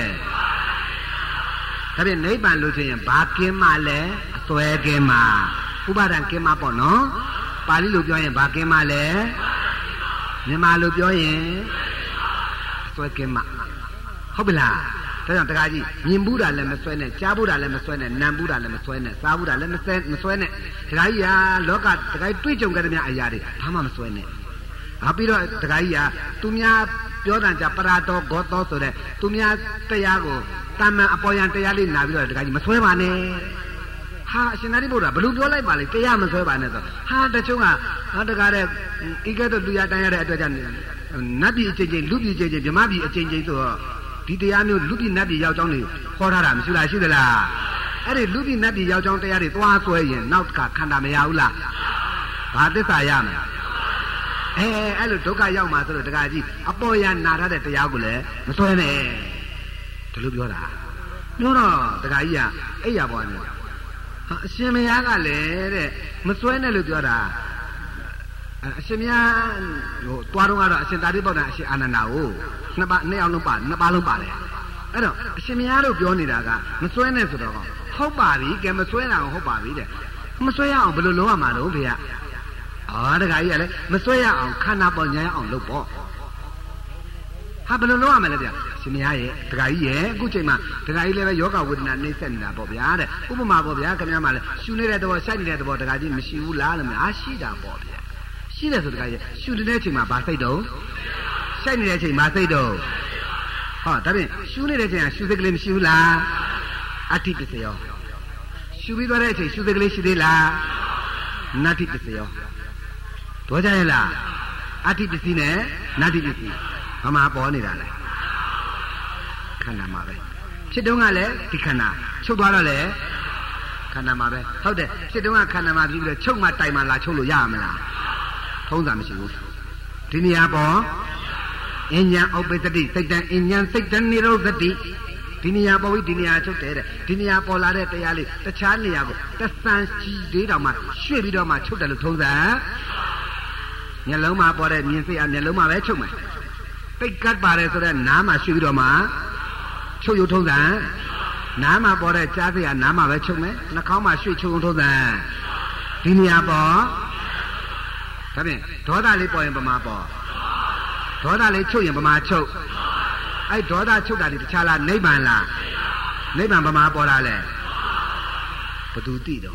ဒါဖြင့်နိဗ္ဗာန်လို့ဆိုရင်ဘာကင်းမှလဲအစွဲကင်းမှဥပါဒံကင်းမှပေါ့နော်ပါဠိလိုပြောရင်ဘာကင်းမှလဲမြန်မာလိုပြောရင်အစွဲကင်းမှဟုတ်ပြီလားဒါကြောင့်တခါကြီးမြင်ဘူးတာလည်းမစွဲနဲ့ကြားဘူးတာလည်းမစွဲနဲ့နံဘူးတာလည်းမစွဲနဲ့စားဘူးတာလည်းမစွဲမစွဲနဲ့တခါကြီးဟာလောကတခါကြီးတွေ့ကြုံကြတဲ့များအရာတွေဘာမှမစွဲနဲ့ဟာပြီးတော့တခါကြီးဟာသူများပြောတန်ကြပရာတော်ဂောတော်ဆိုတဲ့သူများတရားကိုတမန်အပေါ်ယံတရားလေးနာပြီးတော့တခါကြီးမစွဲပါနဲ့ဟာအရှင်သာရိပုတ္တရာဘလို့ပြောလိုက်ပါလေတရားမစွဲပါနဲ့ဆိုဟာတချို့ကဟာတကားတဲ့ဤကဲ့သို့လူရတန်းရတဲ့အတွက်ကြောင့်နတ်ပြည်အချင်းချင်းလူပြည်အချင်းချင်းဗြဟ္မပြည်အချင်းချင်းဆိုတော့ဒီတရားမျိုးလူပြည်နတ်ပြည်ရောက်ကြောင်းတွေခေါ်ထားတာမရှိလားရှိသလားအဲ့ဒီလူပြည်နတ်ပြည်ရောက်ကြောင်းတရားတွေသွားဆွဲရင်နောက်ကခန္ဓာမရဘူးလားဘာသစ္စာရမလဲအဲအဲ့လိုဒုက္ခရောက်မှာဆိုတော့တခါကြီးအပေါ်ရနာထားတဲ့တရားကိုလည်းမစွဲနဲ့ဒီလိုပြောတာပြောတော့တခါကြီးကအဲ့ရပေါ်နေဟာအရှင်မယားကလည်းတဲ့မစွဲနဲ့လို့ပြောတာအရှင်မယားဟိုတွားတော့ကတော့အရှင်သာရိပုတ္တရာအရှင်အာနန္ဒာကိုနှစ်ပါးနှစ်ယောက်လုံးပါနှစ်ပါးလုံးပါလေအဲ့တော့အရှင်မယားတို့ပြောနေတာကမစွဲနဲ့ဆိုတော့ဟုတ်ပါပြီကဲမစွဲတာဟုတ်ပါပြီတဲ့မစွဲရအောင်ဘယ်လိုလုပ်ရမှာလို့ဖေကအော်တခါကြီးကလည်းမစွဲရအောင်ခန္ဓာပေါ်ညာရအောင်လုပ်ပေါ့ဟာဘယ်လိုလုပ်ရမလဲဗျရှင်မယားရဲ့တခါကြီးရဲ့အခုချိန်မှာတခါကြီးလည်းပဲယောဂဝေဒနာနှိမ့်ဆက်နေတာပေါ့ဗျာတဲ့ဥပမာပေါ့ဗျာခင်ဗျားမှလည်းရှူနေတဲ့သဘောစိုက်နေတဲ့သဘောတခါကြီးမရှိဘူးလားလို့များရှိတာပေါ့ဗျာရှိတယ်ဆိုတခါကြီးရှူနေတဲ့ချိန်မှာဗာစိတ်တော့စိုက်နေတဲ့ချိန်မှာစိတ်တော့ဟောဒါဖြင့်ရှူနေတဲ့ချိန်ကရှူစိတ်ကလေးမရှိဘူးလားအဋ္ဌိပစ္စယောရှူပြီးသွားတဲ့အချိန်ရှူစိတ်ကလေးရှိသေးလားနတ္ထိပစ္စယောတော့ကြရဲ့လားအဋ္ဌိပစ္စည်းနဲ့နတ္ထိပစ္စည်းဘာမှပေါ်နေတာလဲခန္ဓာမှာပဲဖြစ်တုန်းကလည်းဒီခန္ဓာချုပ်သွားတော့လည်းခန္ဓာမှာပဲဟုတ်တယ်ဖြစ်တုန်းကခန္ဓာမှာပြီးပြီးတော့ချုပ်မှတိုင်မှလာချုပ်လို့ရမလားထုံးစံမရှိဘူးဒီနေရာပေါ်အဉ္ဉံဥပ္ပစ္စတိစိတ်တံအဉ္ဉံစိတ်တံនិရောဓတိဒီနေရာပေါ်ပြီးဒီနေရာချုပ်တယ်တဲ့ဒီနေရာပေါ်လာတဲ့တရားလေးတခြားနေရာကိုတဆန်ချီသေးတောင်မှရွှေ့ပြီးတော့မှချုပ်တယ်လို့ထုံးစံမျက်လုံးမှာပေါ်တဲ့မြင်စိတ်အမျက်လုံးမှာပဲချုပ်မယ်ပိတ်ကတ်ပါတယ်ဆိုတော့နားမှာရွှေ့ပြီးတော့မှချုပ်ရုံထုံးစံနားမှာပေါ်တဲ့ကြားစိတ်ကနားမှာပဲချုပ်မယ်နှာခေါင်းမှာရွှေ့ချုပ်ရုံထုံးစံဒီနေရာပေါ်ဒါဖြင့်ဒေါသလေးပေါ်ရင်ပမာပေါ်ဒေါသလေးချုပ်ရင်ပမာချုပ်အဲ့ဒေါသချုပ်တာဒီတခြားလားနိဗ္ဗာန်လားနိဗ္ဗာန်ပမာပေါ်တာလဲဘသူသိတော့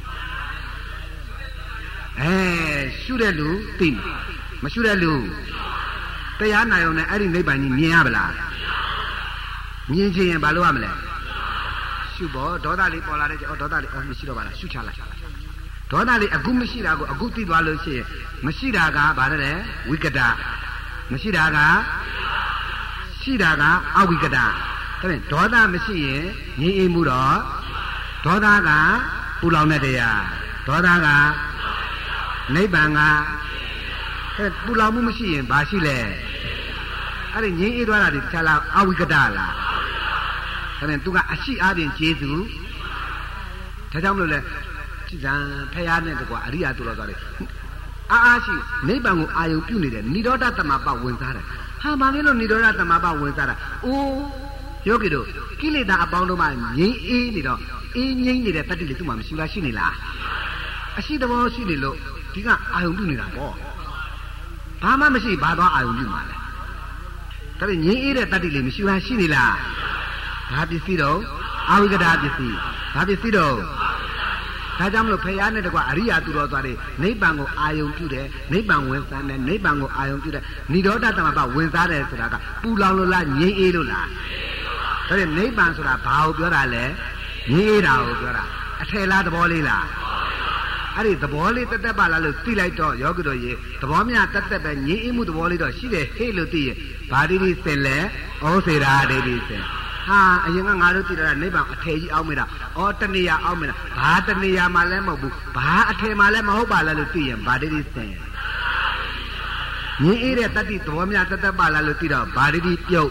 အဲရှုတဲ့လူသိမရှုတဲ့လူတရားနာရုံနဲ့အဲ့ဒီနိဗ္ဗာန်ကြီးမြင်ရပါလားမြင်ချင်ရင်ဘာလုပ်ရမလဲရှုဖို့ဒေါသလေးပေါ်လာတဲ့ကျအော်ဒေါသလေးအော်မရှိတော့ပါလားရှုချလိုက်ဒေါသလေးအခုမရှိတာကိုအခုသိသွားလို့ရှိရင်မရှိတာကဘာလဲဝိကတမရှိတာကရှိတာကအဝိကတဒါဖြင့်ဒေါသမရှိရင်ငြိမ်အေးမှုတော့ဒေါသကပူလောင်တဲ့တရားဒေါသကနိဗ္ဗာန်ကအဲပူလောင်မှုမရှိရင်ဘာရှိလဲအဲ့ဒီငြိမ်အေးသွားတာဒီတခြားလားအဝိကတလားဒါဖြင့်သူကအရှိအားဖြင့်ကျေးဇူးဒါကြောင့်မလို့လဲကြည်စံဖယားနဲ့တကွာအရိယာသူတော်သွားတယ်အာအားရှိနိဗ္ဗာန်ကိုအာယုပြုနေတယ်နိရောဓတမပဝင်စားတယ်ဟာဘာဖြစ်လို့နိရောဓတမပဝင်စားတာအိုးယောဂီတို့ကိလေသာအပေါင်းတို့မှငြိမ်းအေးနေတော့အေးငြိမ်းနေတဲ့တတ္တိလေးသူ့မှာမရှိလားရှိနေလားအရှိတဘောရှိနေလို့ဒီကအာယုပြုနေတာပေါ့ဘာမှမရှိဘာသွားအာယုပြုမှာလဲဒါပေမဲ့ငြိမ်းအေးတဲ့တတ္တိလေးမရှိလားရှိနေလားဘာပစ္စည်းတော့အာဝိကတာပစ္စည်းဘာပစ္စည်းတော့ဒါကြောင့်မလို့ဖယားနဲ့တကွာအရိယာသူတော်သွားတယ်နိဗ္ဗာန်ကိုအာယုံပြုတယ်နိဗ္ဗာန်ဝင်စားတယ်နိဗ္ဗာန်ကိုအာယုံပြုတယ်និရောဓသမဘဝင်စားတယ်ဆိုတာကပူလောင်လို့လားငြိမ်းအေးလို့လားဒါနဲ့နိဗ္ဗာန်ဆိုတာဘာကိုပြောတာလဲငြိမ်းအေးတာကိုပြောတာအထယ်လားသဘောလေးလားအဲ့ဒီသဘောလေးတက်တက်ပါလားလို့သိလိုက်တော့ယောဂီတို့ရေသဘောမြတက်တက်ပဲငြိမ်းအေးမှုသဘောလေးတော့ရှိတယ်ဟဲ့လို့သိရင်ဗာတိတိစင်လဲဩစေရာဒိဋ္ဌိစင်ဟာအရင်ကငါတို့သိတာနိဗ္ဗာန်အထယ်ကြီးအောက်မေတာဩတဏှာအောက်မေတာဘာတဏှာမှလည်းမဟုတ်ဘူးဘာအထယ်မှလည်းမဟုတ်ပါလားလို့သိရင်ဗာတိတိစင်ငြိမ်းအေးတဲ့တတ္တိသဘောမြတက်တက်ပါလားလို့သိတော့ဗာတိတိပြုတ်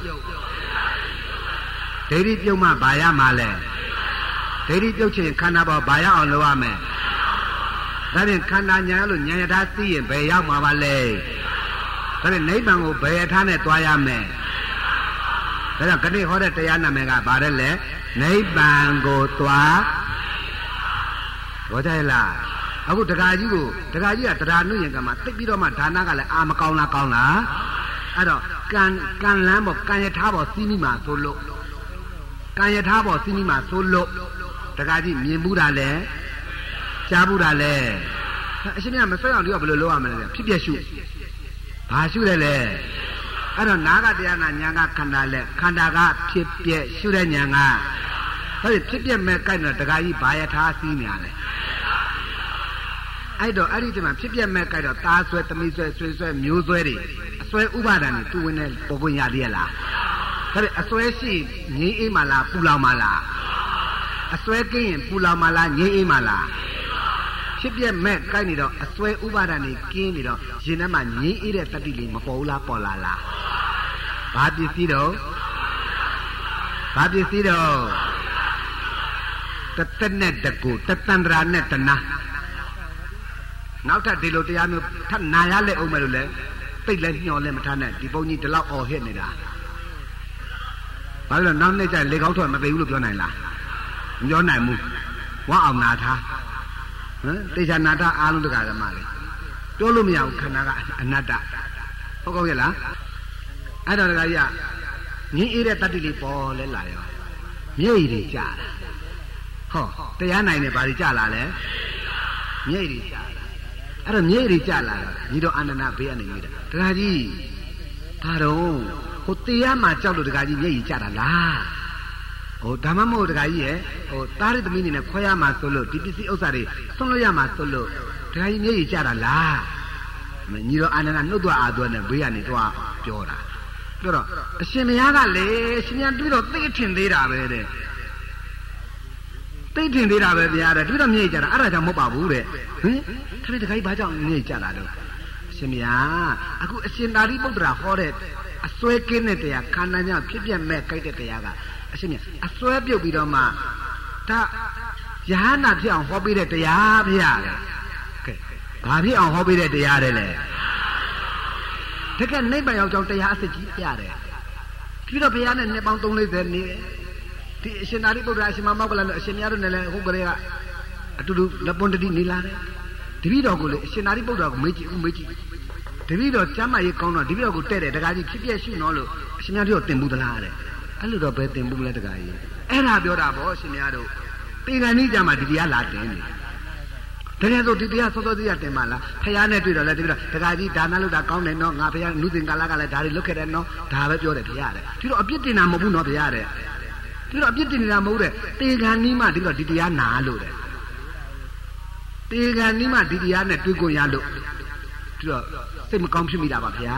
ဒိဋ္ဌိပြုတ်မှဘာရမှာလဲဒိဋ္ဌိပြုတ်ချင်ခန္ဓာပေါ်ဘာရအောင်လုပ်ရမယ်ဒါဖြင့်ခန္ဓာညာလို့ညာယထာသိရင်ဘယ်ရောက်မှာပါလဲဒါဖြင့်နိဗ္ဗာန်ကိုဘယ်ယထာနဲ့တွားရမယ်ဒါကြောင့်ခဏဟောတဲ့တရားနာမည်ကဘာလဲလဲနိဗ္ဗာန်ကိုတွားဟောကြလားအခုတက္ကကြီးကိုတက္ကကြီးကတရားနှုတ်ရင်ကမှသိပြီးတော့မှဒါနကလည်းအာမကောင်းလားကောင်းလားအဲ့တော့ကံကံလန်းပေါ်ကံယထာပေါ်စီးမိမှာဆိုလို့ကံယထာပေါ်စီးမိမှာဆိုလို့တက္ကကြီးမြင်ဘူးတာလဲကြားဘူးတာလဲအရှင်မြတ်မဆွဲအောင်ဒီကဘယ်လိုလုပ်ရမလဲဖြစ်ပြရှုဘာရှုလဲလဲအဲ့တော့နာဂတရားနာညာကခန္ဓာလဲခန္ဓာကဖြစ်ပြရှုတဲ့ညာကအဲ့ဒီဖြစ်ပြမဲ့ကိုက်တော့တခါကြီးဘာယထာစီးနေရလဲအဲ့တော့အဲ့ဒီတည်းမှာဖြစ်ပြမဲ့ကိုက်တော့သားဆွဲသမီးဆွဲဆွေဆွဲမျိုးဆွဲတွေအဆွဲဥပါဒဏ်တွေသူဝင်နေပေါ်ခွင့်ရသေးရလားဒါပေမဲ့အဆွဲရှိငြိမ်းအေးမှလားပူလောင်မှလားအဆွဲကင်းရင်ပူလောင်မှလားငြိမ်းအေးမှလားဖြစ်ပြမဲ့ကိုက်နေတော့အစွဲဥပါဒဏ်ကြီးကင်းနေတော့ရင်ထဲမှာငြိမ်းအေးတဲ့တတိလေးမပေါ်ဘူးလားပေါ်လာလားဘာပစ္စည်းတော့ဘာပစ္စည်းတော့တသက်နဲ့တကူတတန္တရာနဲ့တနာနောက်ထပ်ဒီလိုတရားမျိုးထပ်နာရလဲအောင်မယ်လို့လဲပိတ်လဲညှော်လဲမထားနဲ့ဒီပုံကြီးဒီလောက်អော်ဟစ်နေတာဘာလို့လဲနောက်နေ့ကျရင်လေကောင်းထွက်မသိဘူးလို့ပြောနိုင်လားမပြောနိုင်ဘူးဝါအောင်နာထားဟမ်တေချာနာတာအားလုံးတက္ကရာမလေးပြောလို့မရဘူးခန္ဓာကအနတ္တဟုတ်ကောရဲ့လားအဲ့တော့တက္ကရာကြီးငင်းအေးတဲ့တတ္တိလေးပေါ်လဲလာရောမြိတ်တွေကြာတာဟောတရားနိုင်တယ်ဘာတွေကြာလာလဲမြိတ်တွေကြာလာအဲ့တော့မြိတ်တွေကြာလာတော့ညီတော်အာနန္ဒဘေးကနေမိတာတက္ကရာကြီးဘာတော့ဟိုတရားမှကြောက်လို့တက္ကရာကြီးမြိတ်ကြီးကြာတာလားဟိုဓမ္မမို့တခါကြီးရဲ့ဟိုသားရသမီးနေနဲ့ခွဲရမှာဆိုလို့ဒီပစ္စည်းဥစ္စာတွေဆွန့်လို့ရမှာဆိုလို့တခါကြီးမျက်ရည်ကျတာလားညီတော်အာနန္ဒနှုတ်သွားအားသွဲနဲ့ဘေးကနေတော့ပြောတာပြောတော့အရှင်မယားကလေရှင်များတွေ့တော့သိထင်သေးတာပဲတဲ့သိထင်သေးတာပဲဗျာတဲ့တွေ့တော့မျက်ရည်ကျတာအဲ့ဒါကြောင့်မဟုတ်ပါဘူးတဲ့ဟင်ခဏတခါကြီးဘာကြောင့်မျက်ရည်ကျတာလဲအရှင်မယားအခုအရှင်သာရိပုတ္တရာဟောတဲ့အစွဲကင်းတဲ့တရားခန္ဓာကြောင့်ဖြစ်ပြမဲ့ကြိုက်တဲ့တရားကအရှင်မြတ်အစွဲပြုတ်ပြီးတော့မှဒါယဟနာဖြစ်အောင်ဟောပေးတဲ့တရားဖေရတယ်ကဲဘာဖြစ်အောင်ဟောပေးတဲ့တရားတဲ့လဲတကယ်နိဗ္ဗာန်ရောက်ကြောင်းတရားအစစ်ကြီးပြတယ်ပြီးတော့ဘုရားနဲ့နှစ်ပေါင်းသုံးလေးဆယ်နေဒီအရှင်သာရိပုတ္တရာအရှင်မမောက္ကလနဲ့အရှင်မြတ်တို့နဲ့လည်းဟုတ်ကလေးကအတူတူလက်ပွန်တတိနေလာတယ်တပည့်တော်ကိုလေအရှင်သာရိပုတ္တရာကိုမေးကြည့်ဦးမေးကြည့်တပည့်တော်ကျမ်းမာရေးကောင်းတော့တပည့်တော်ကိုတဲ့တယ်တခါကြီးဖြစ်ပြရှုနော်လို့အရှင်မြတ်တို့တင်ဘူးသလားတဲ့အဲ့လိုတော့ပဲတင်ဘူးလဲတခါကြီးအဲ့ဒါပြောတာဗောရှင်များတို့တေဂန်ကြီးကြမှာဒီတရားလာတင်နေတကယ်ဆိုဒီတရားစောစောသေးရတင်ပါလားဖယားနဲ့တွေ့တော့လဲတပည့်တော်တခါကြီးဒါနလုပ်တာကောင်းတယ်နော်ငါဖယားနုသင်္ကာလကလည်းဒါတွေလုပ်ခဲ့တယ်နော်ဒါပဲပြောတယ်ဖယားတဲ့ဒီတော့အပြစ်တင်တာမဟုတ်ဘူးနော်ဖယားတဲ့ဒီတော့အပြစ်တင်နေတာမဟုတ်တဲ့တေဂန်ကြီးမှဒီတော့ဒီတရားနာလို့တဲ့တေဂန်ကြီးမှဒီတရားနဲ့တွေ့ကိုရလို့ဒီတော့စိတ်မကောင်းဖြစ်မိတာပါဗျာ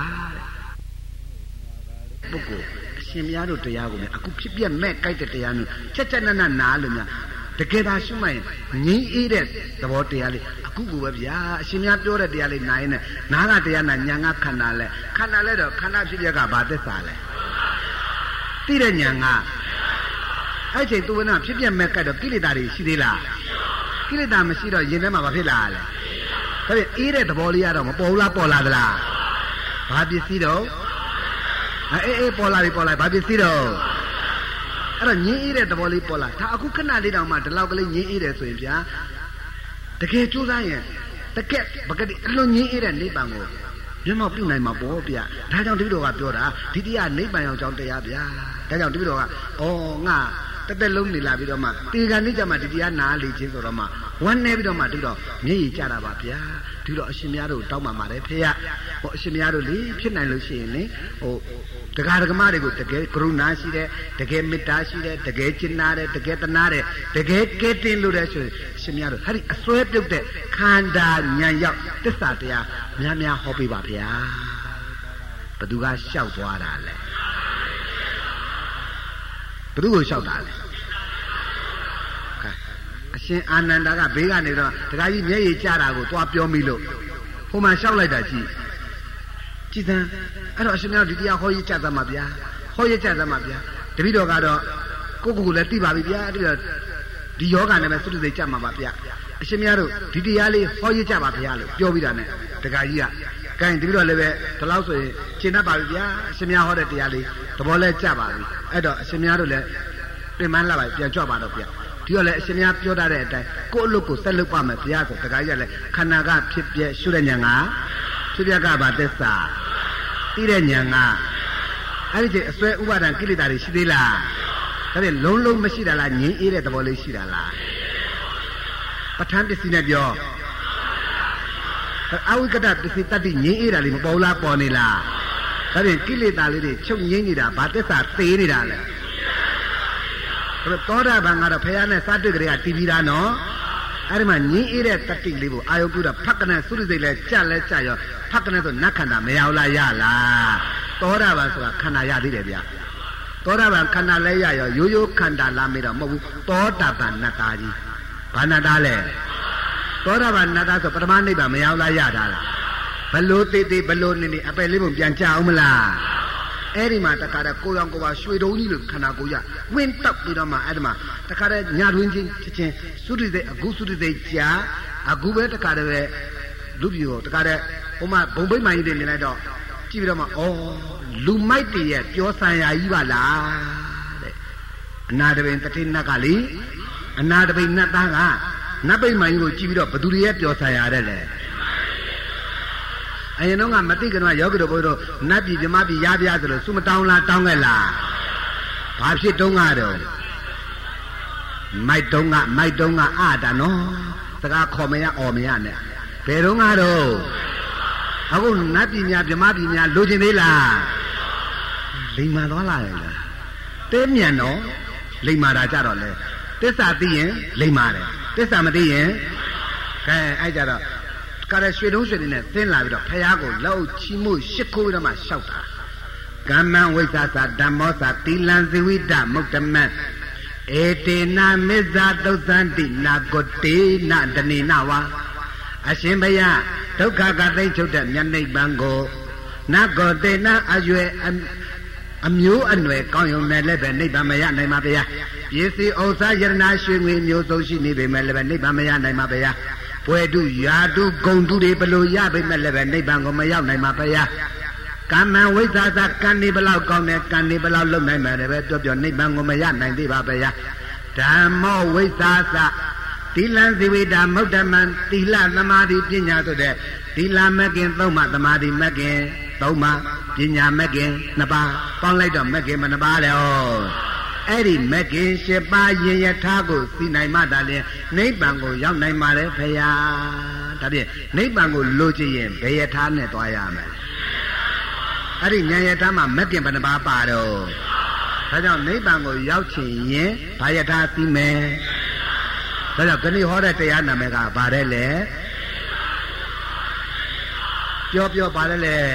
တဲ့ပုဂ္ဂိုလ်အရှင်များတို့တရားကိုလည်းအခုဖြစ်ပြမဲ့ကြိုက်တဲ့တရားမျိုးချက်ချက်နက်နက်နားလို့များတကယ်သာရှုမှတ်ရင်ငြိမ်းအေးတဲ့သဘောတရားလေးအခုကိုပဲဗျာအရှင်များပြောတဲ့တရားလေးနားရင်နဲ့နားကတရားနာညာကခန္ဓာလဲခန္ဓာလဲတော့ခန္ဓာဖြစ်ပြကဘာသစ္စာလဲသိတဲ့ညာကအဲ့ချိန်သူကဖြစ်ပြမဲ့ကြိုက်တော့ကိလေသာတွေရှိသေးလားကိလေသာမရှိတော့ရင်ထဲမှာဘာဖြစ်လာလဲဒါပြန်အေးတဲ့သဘောလေးကတော့မပေါ်ဘူးလားပေါ်လာသလားဘာပစ္စည်းတော့အေးအေးပေါ်လာပြီပေါ်လာဘာပစ္စည်းတော့အဲ့တော့ငြင်းအေးတဲ့သဘောလေးပေါ်လာဒါအခုခဏလေးတောင်မှဒီလောက်ကလေးငြင်းအေးတယ်ဆိုရင်ဗျာတကယ်ကြိုးစားရင်တကယ်ပကတိအလွန်ငြင်းအေးတဲ့နိဗ္ဗာန်ကိုမျက်မှောက်ပြုနိုင်မှာပေါ့ဗျာဒါကြောင့်တပည့်တော်ကပြောတာဒီတရားနိဗ္ဗာန်ရောက်ကြောင်းတရားဗျာဒါကြောင့်တပည့်တော်ကဩငါတက်တက်လုံးနေလာပြီးတော့မှတေကန်နေကြမှာဒီတရားနာလေချင်းဆိုတော့မှဝမ်းနေပြီးတော့မှဒီတော့မျက်ရည်ကျတာပါဗျာဒီတော့အရှင်များတို့တောင်းပန်ပါတယ်ဖေရဟိုအရှင်များတို့လေဖြစ်နိုင်လို့ရှိရင်လေဟိုတက္ကရာဓမ္မတွေကိုတကယ်ကရုဏာရှိတယ်တကယ်မေတ္တာရှိတယ်တကယ်ကျင်နာတယ်တကယ်တနာတယ်တကယ်ကဲတင်လို့တဲ့ဆိုအရှင်များတို့ဟာဒီအစွဲပြုတ်တဲ့ခန္ဓာဉာဏ်ရောက်တစ္ဆာတရားများများဟောပေးပါဗျာဘသူကလျှောက်သွားတာလဲဘသူကိုလျှောက်တာလဲအရှင်အာနန္ဒာကဘေးကနေတော့တခါကြီးမျက်ရည်ကျတာကိုသွားပြောမိလို့ဟိုမှာလျှောက်လိုက်တာကြည့်ကြည်စမ်းအဲ့တော့အရှင်များဒီတရားဟောရကြသမှာဗျာဟောရကြသမှာဗျာတပည့်တော်ကတော့ကိုယ့်ကိုယ်ကိုလည်းသိပါပြီဗျာတပည့်တော်ဒီယောဂနဲ့ပဲသုတ္တိကြမှာပါဗျာအရှင်များတို့ဒီတရားလေးဟောရကြပါဗျာလို့ပြောပြီးတာနဲ့တခါကြီးကကဲတပည့်တော်လည်းပဲဒီလောက်ဆိုရင်ရှင်းတတ်ပါပြီဗျာအရှင်များဟောတဲ့တရားလေးသဘောလဲကြပါပြီအဲ့တော့အရှင်များတို့လည်းပြင်ပန်းလာပါပြန်ကြွပါတော့ဗျာဒီတော့လည်းအရှင်များပြောတတ်တဲ့အတိုင်းကိုယ့်အလုပ်ကိုဆက်လုပ်ပါမယ်ဗျာဆိုတခါကြီးကလည်းခန္ဓာကဖြစ်ပြရှုတဲ့ဉာဏ်ကဖြစ်ပြကပါသစ္စာသိတဲ့ဉာဏ်ကအဲ့ဒီချိန်အစွဲဥပါဒံကိလေသာတွေရှိသေးလားဒါဖြင့်လုံးလုံးမရှိတာလားငြင်းအေးတဲ့သဘောလေးရှိတာလားပဋ္ဌာန်းပစ္စည်းနဲ့ပြောအဝိကတပစ္စည်းတတ္တိငြင်းအေးတာလေးမပေါ်လားပေါ်နေလားဒါဖြင့်ကိလေသာလေးတွေချုပ်ငြင်းနေတာဘာသစ္စာသေးနေတာလဲသောတာပန်ကတော့ဖះနဲ့စတွေ့ကြတဲ့ကတီးပြီးသားနော်အဲ့ဒီမှာငင်းအေးတဲ့တတိလေးကိုအာယုပြုတာဖက်ကနဲ့သုရိစိတ်လဲကြက်လဲကြက်ရောဖက်ကနဲ့ဆိုနတ်ခန္ဓာမရောက်လားရလားသောတာပန်ဆိုတာခန္ဓာရသေးတယ်ဗျာသောတာပန်ခန္ဓာလဲရရောရိုးရိုးခန္ဓာလားမေးတော့မဟုတ်ဘူးသောတာပန်နတ်သားကြီးဘာနတ်သားလဲသောတာပန်နတ်သားဆိုပထမနိဗ္ဗာန်မရောက်လားရတာလားဘလို့သေးသေးဘလို့နေနေအပယ်လေးပုံပြန်ကြအောင်မလားအဲ့ဒီမှာတခါတည်းကိုရောင်ကိုပါရွှေတုံးကြီးလို့ခန္ဓာကိုယ်ရဝင်းတောက်ပြီးတော့မှအဲ့ဒီမှာတခါတည်းညာတွင်ချင်းချင်းသုတိစိတ်အခုသုတိစိတ်ကြာအခုပဲတခါတည်းပဲလူပြိုတခါတည်းဟိုမှာဘုံဘိမှန်ကြီးတွေနေလိုက်တော့ကြည့်ပြီးတော့မှဩလူမိုက်တည်းရဲ့ပြောဆံရာကြီးပါလားတဲ့အနာတပင်တတိနတ်ကလေအနာတပင်နတ်သားကနတ်ဘိမှန်ကြီးကိုကြည့်ပြီးတော့ဘသူတွေရဲ့ပြောဆံရာတဲ့လေအရင်တော့ကမသိကြတော့ယောဂီတို့ဘုရားတို့နတ်ပြည်မြမပြည်ရပြဆိုလို့စုမတောင်းလားတောင်းခဲ့လားဘာဖြစ်တုံးကတော့မိုက်တုံးကမိုက်တုံးကအတာနော်စကားခေါ်မရအော်မရနဲ့ဘယ်တော့ကတော့အခုနတ်ပြည်များမြမပြည်များလိုချင်သေးလားလိမ္မာသွားလာရဲ့လားတဲမြန်တော့လိမ္မာတာကြတော့လေတစ္ဆာသိရင်လိမ္မာတယ်တစ္ဆာမသိရင်ကဲအဲ့ကြတော့ကရရွှေတုံးရွှေနေနဲ့သင်းလာပြီးတော့ဖះကိုလောက်ချီမှုရှစ်ခိုးပြီးတော့မှလျှောက်တာကမ္မံဝိသသာဓမ္မောသာတိလံဇိဝိတမုတ်တမံဧတေနာမေဇာသုသန္တိနာကိုတေနတနေနဝါအရှင်ဘုရားဒုက္ခကသိချုပ်တဲ့မြတ်နိဗ္ဗာန်ကိုနကိုတေနအရွယ်အမျိုးအနွယ်ကောင်းရုံနဲ့လည်းပဲနိဗ္ဗာန်မရနိုင်ပါဗျာပစ္စည်းဥစ္စာယရနာရွှေငွေမျိုးစုံရှိနေပေမဲ့လည်းပဲနိဗ္ဗာန်မရနိုင်ပါဗျာပွဲတုရာတုဂုံတုတွေဘလို့ရပေမဲ့လည်းပဲနိဗ္ဗာန်ကိုမရောက်နိုင်ပါဗျာကမ္မဝိသသာကံနေဘလောက်ကောင်းတယ်ကံနေဘလောက်လုံနိုင်မှာလည်းပဲပြောပြောနိဗ္ဗာန်ကိုမရနိုင်သေးပါဗျာဓမ္မောဝိသသာသီလံဇိဝိတာမုဒ္ဓမံသီလသမာဓိပညာဆိုတဲ့သီလမဂ်ခင်သုံးပါးသမာဓိမဂ်ခင်သုံးပါးပညာမဂ်ခင်နှစ်ပါးပေါင်းလိုက်တော့မဂ်ခင်မနှစ်ပါးလေဩအဲ့ဒီမဂ်ခင်ရှစ်ပါးရင်ယထာကိုသိနိုင်မှသာလျှင်နိဗ္ဗာန်ကိုရောက်နိုင်ပါလေဖေယဒါဖြင့်နိဗ္ဗာန်ကိုလိုချင်ရင်ဘယ်ယထာနဲ့သွားရမလဲအဲ့ဒီဉာဏ်ယထာမှာမဂ်ခင်ဘယ်နှပါးပါတော့ဒါကြောင့်နိဗ္ဗာန်ကိုရောက်ချင်ရင်ဘာယထာသိမယ်ဒါကြောင့်ခဏဟောတဲ့တရားနာမည်ကဘာတဲ့လဲပြောပြောပါလေလေ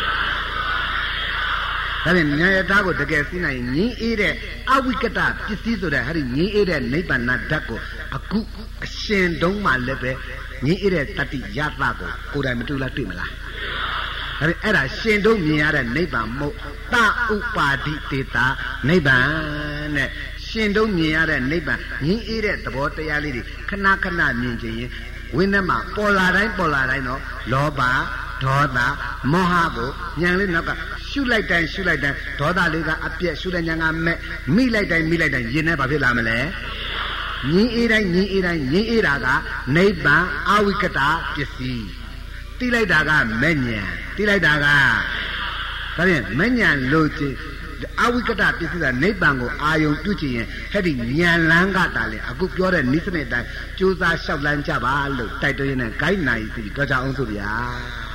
ဒါဖြင့်ဉာဏ်ယထာကိုတကယ်သိနိုင်ငြင်းအေးတဲ့အဝိကတပစ္စည်းဆိုတဲ့ဟာဒီငြင်းအေးတဲ့နိဗ္ဗာန်ဓာတ်ကိုအခုအရှင်တုံးမှလည်းပဲငြင်းအေးတဲ့တတိယသကိုကိုယ်တိုင်မတွေ့လားတွေ့မလားဒါဖြင့်အဲ့ဒါရှင်တုံးမြင်ရတဲ့နိဗ္ဗာန်မို့တဥပါတိတေတာနိဗ္ဗာန်နဲ့ရှင်တုံးမြင်ရတဲ့နိဗ္ဗာန်ငြင်းအေးတဲ့သဘောတရားလေးတွေခဏခဏမြင်ခြင်းရင်ဝိနည်းမှာပေါ်လာတိုင်းပေါ်လာတိုင်းတော့လောဘဒေါသမောဟကိုဉာဏ်လေးနောက်ကရှုလိုက်တိုင်းရှုလိုက်တိုင်းဒေါသလေးကအပြည့်ရှုတဲ့ဉာဏ်ကမဲ့မိလိုက်တိုင်းမိလိုက်တိုင်းရင်ထဲဘာဖြစ်လာမလဲငြင်းအေးတိုင်းငြင်းအေးတိုင်းငြင်းအေးတာကနိဗ္ဗာန်အဝိကတပစ္စည်းတိလိုက်တာကမဲ့ဉာဏ်တိလိုက်တာကဒါဖြင့်မဲ့ဉာဏ်လို့ကြည့်အဝိကတပစ္စည်းကနိဗ္ဗာန်ကိုအာယုံပြုချင်ရင်ဟဲ့ဒီဉာဏ်လန်းကတားလေအခုပြောတဲ့နိစ္စနဲ့တိုင်းကြိုးစားလျှောက်လန်းကြပါလို့တိုက်တွန်းရင်းနဲ့ဂိုင်းနိုင်စီပြောကြအောင်ဆိုဗျာ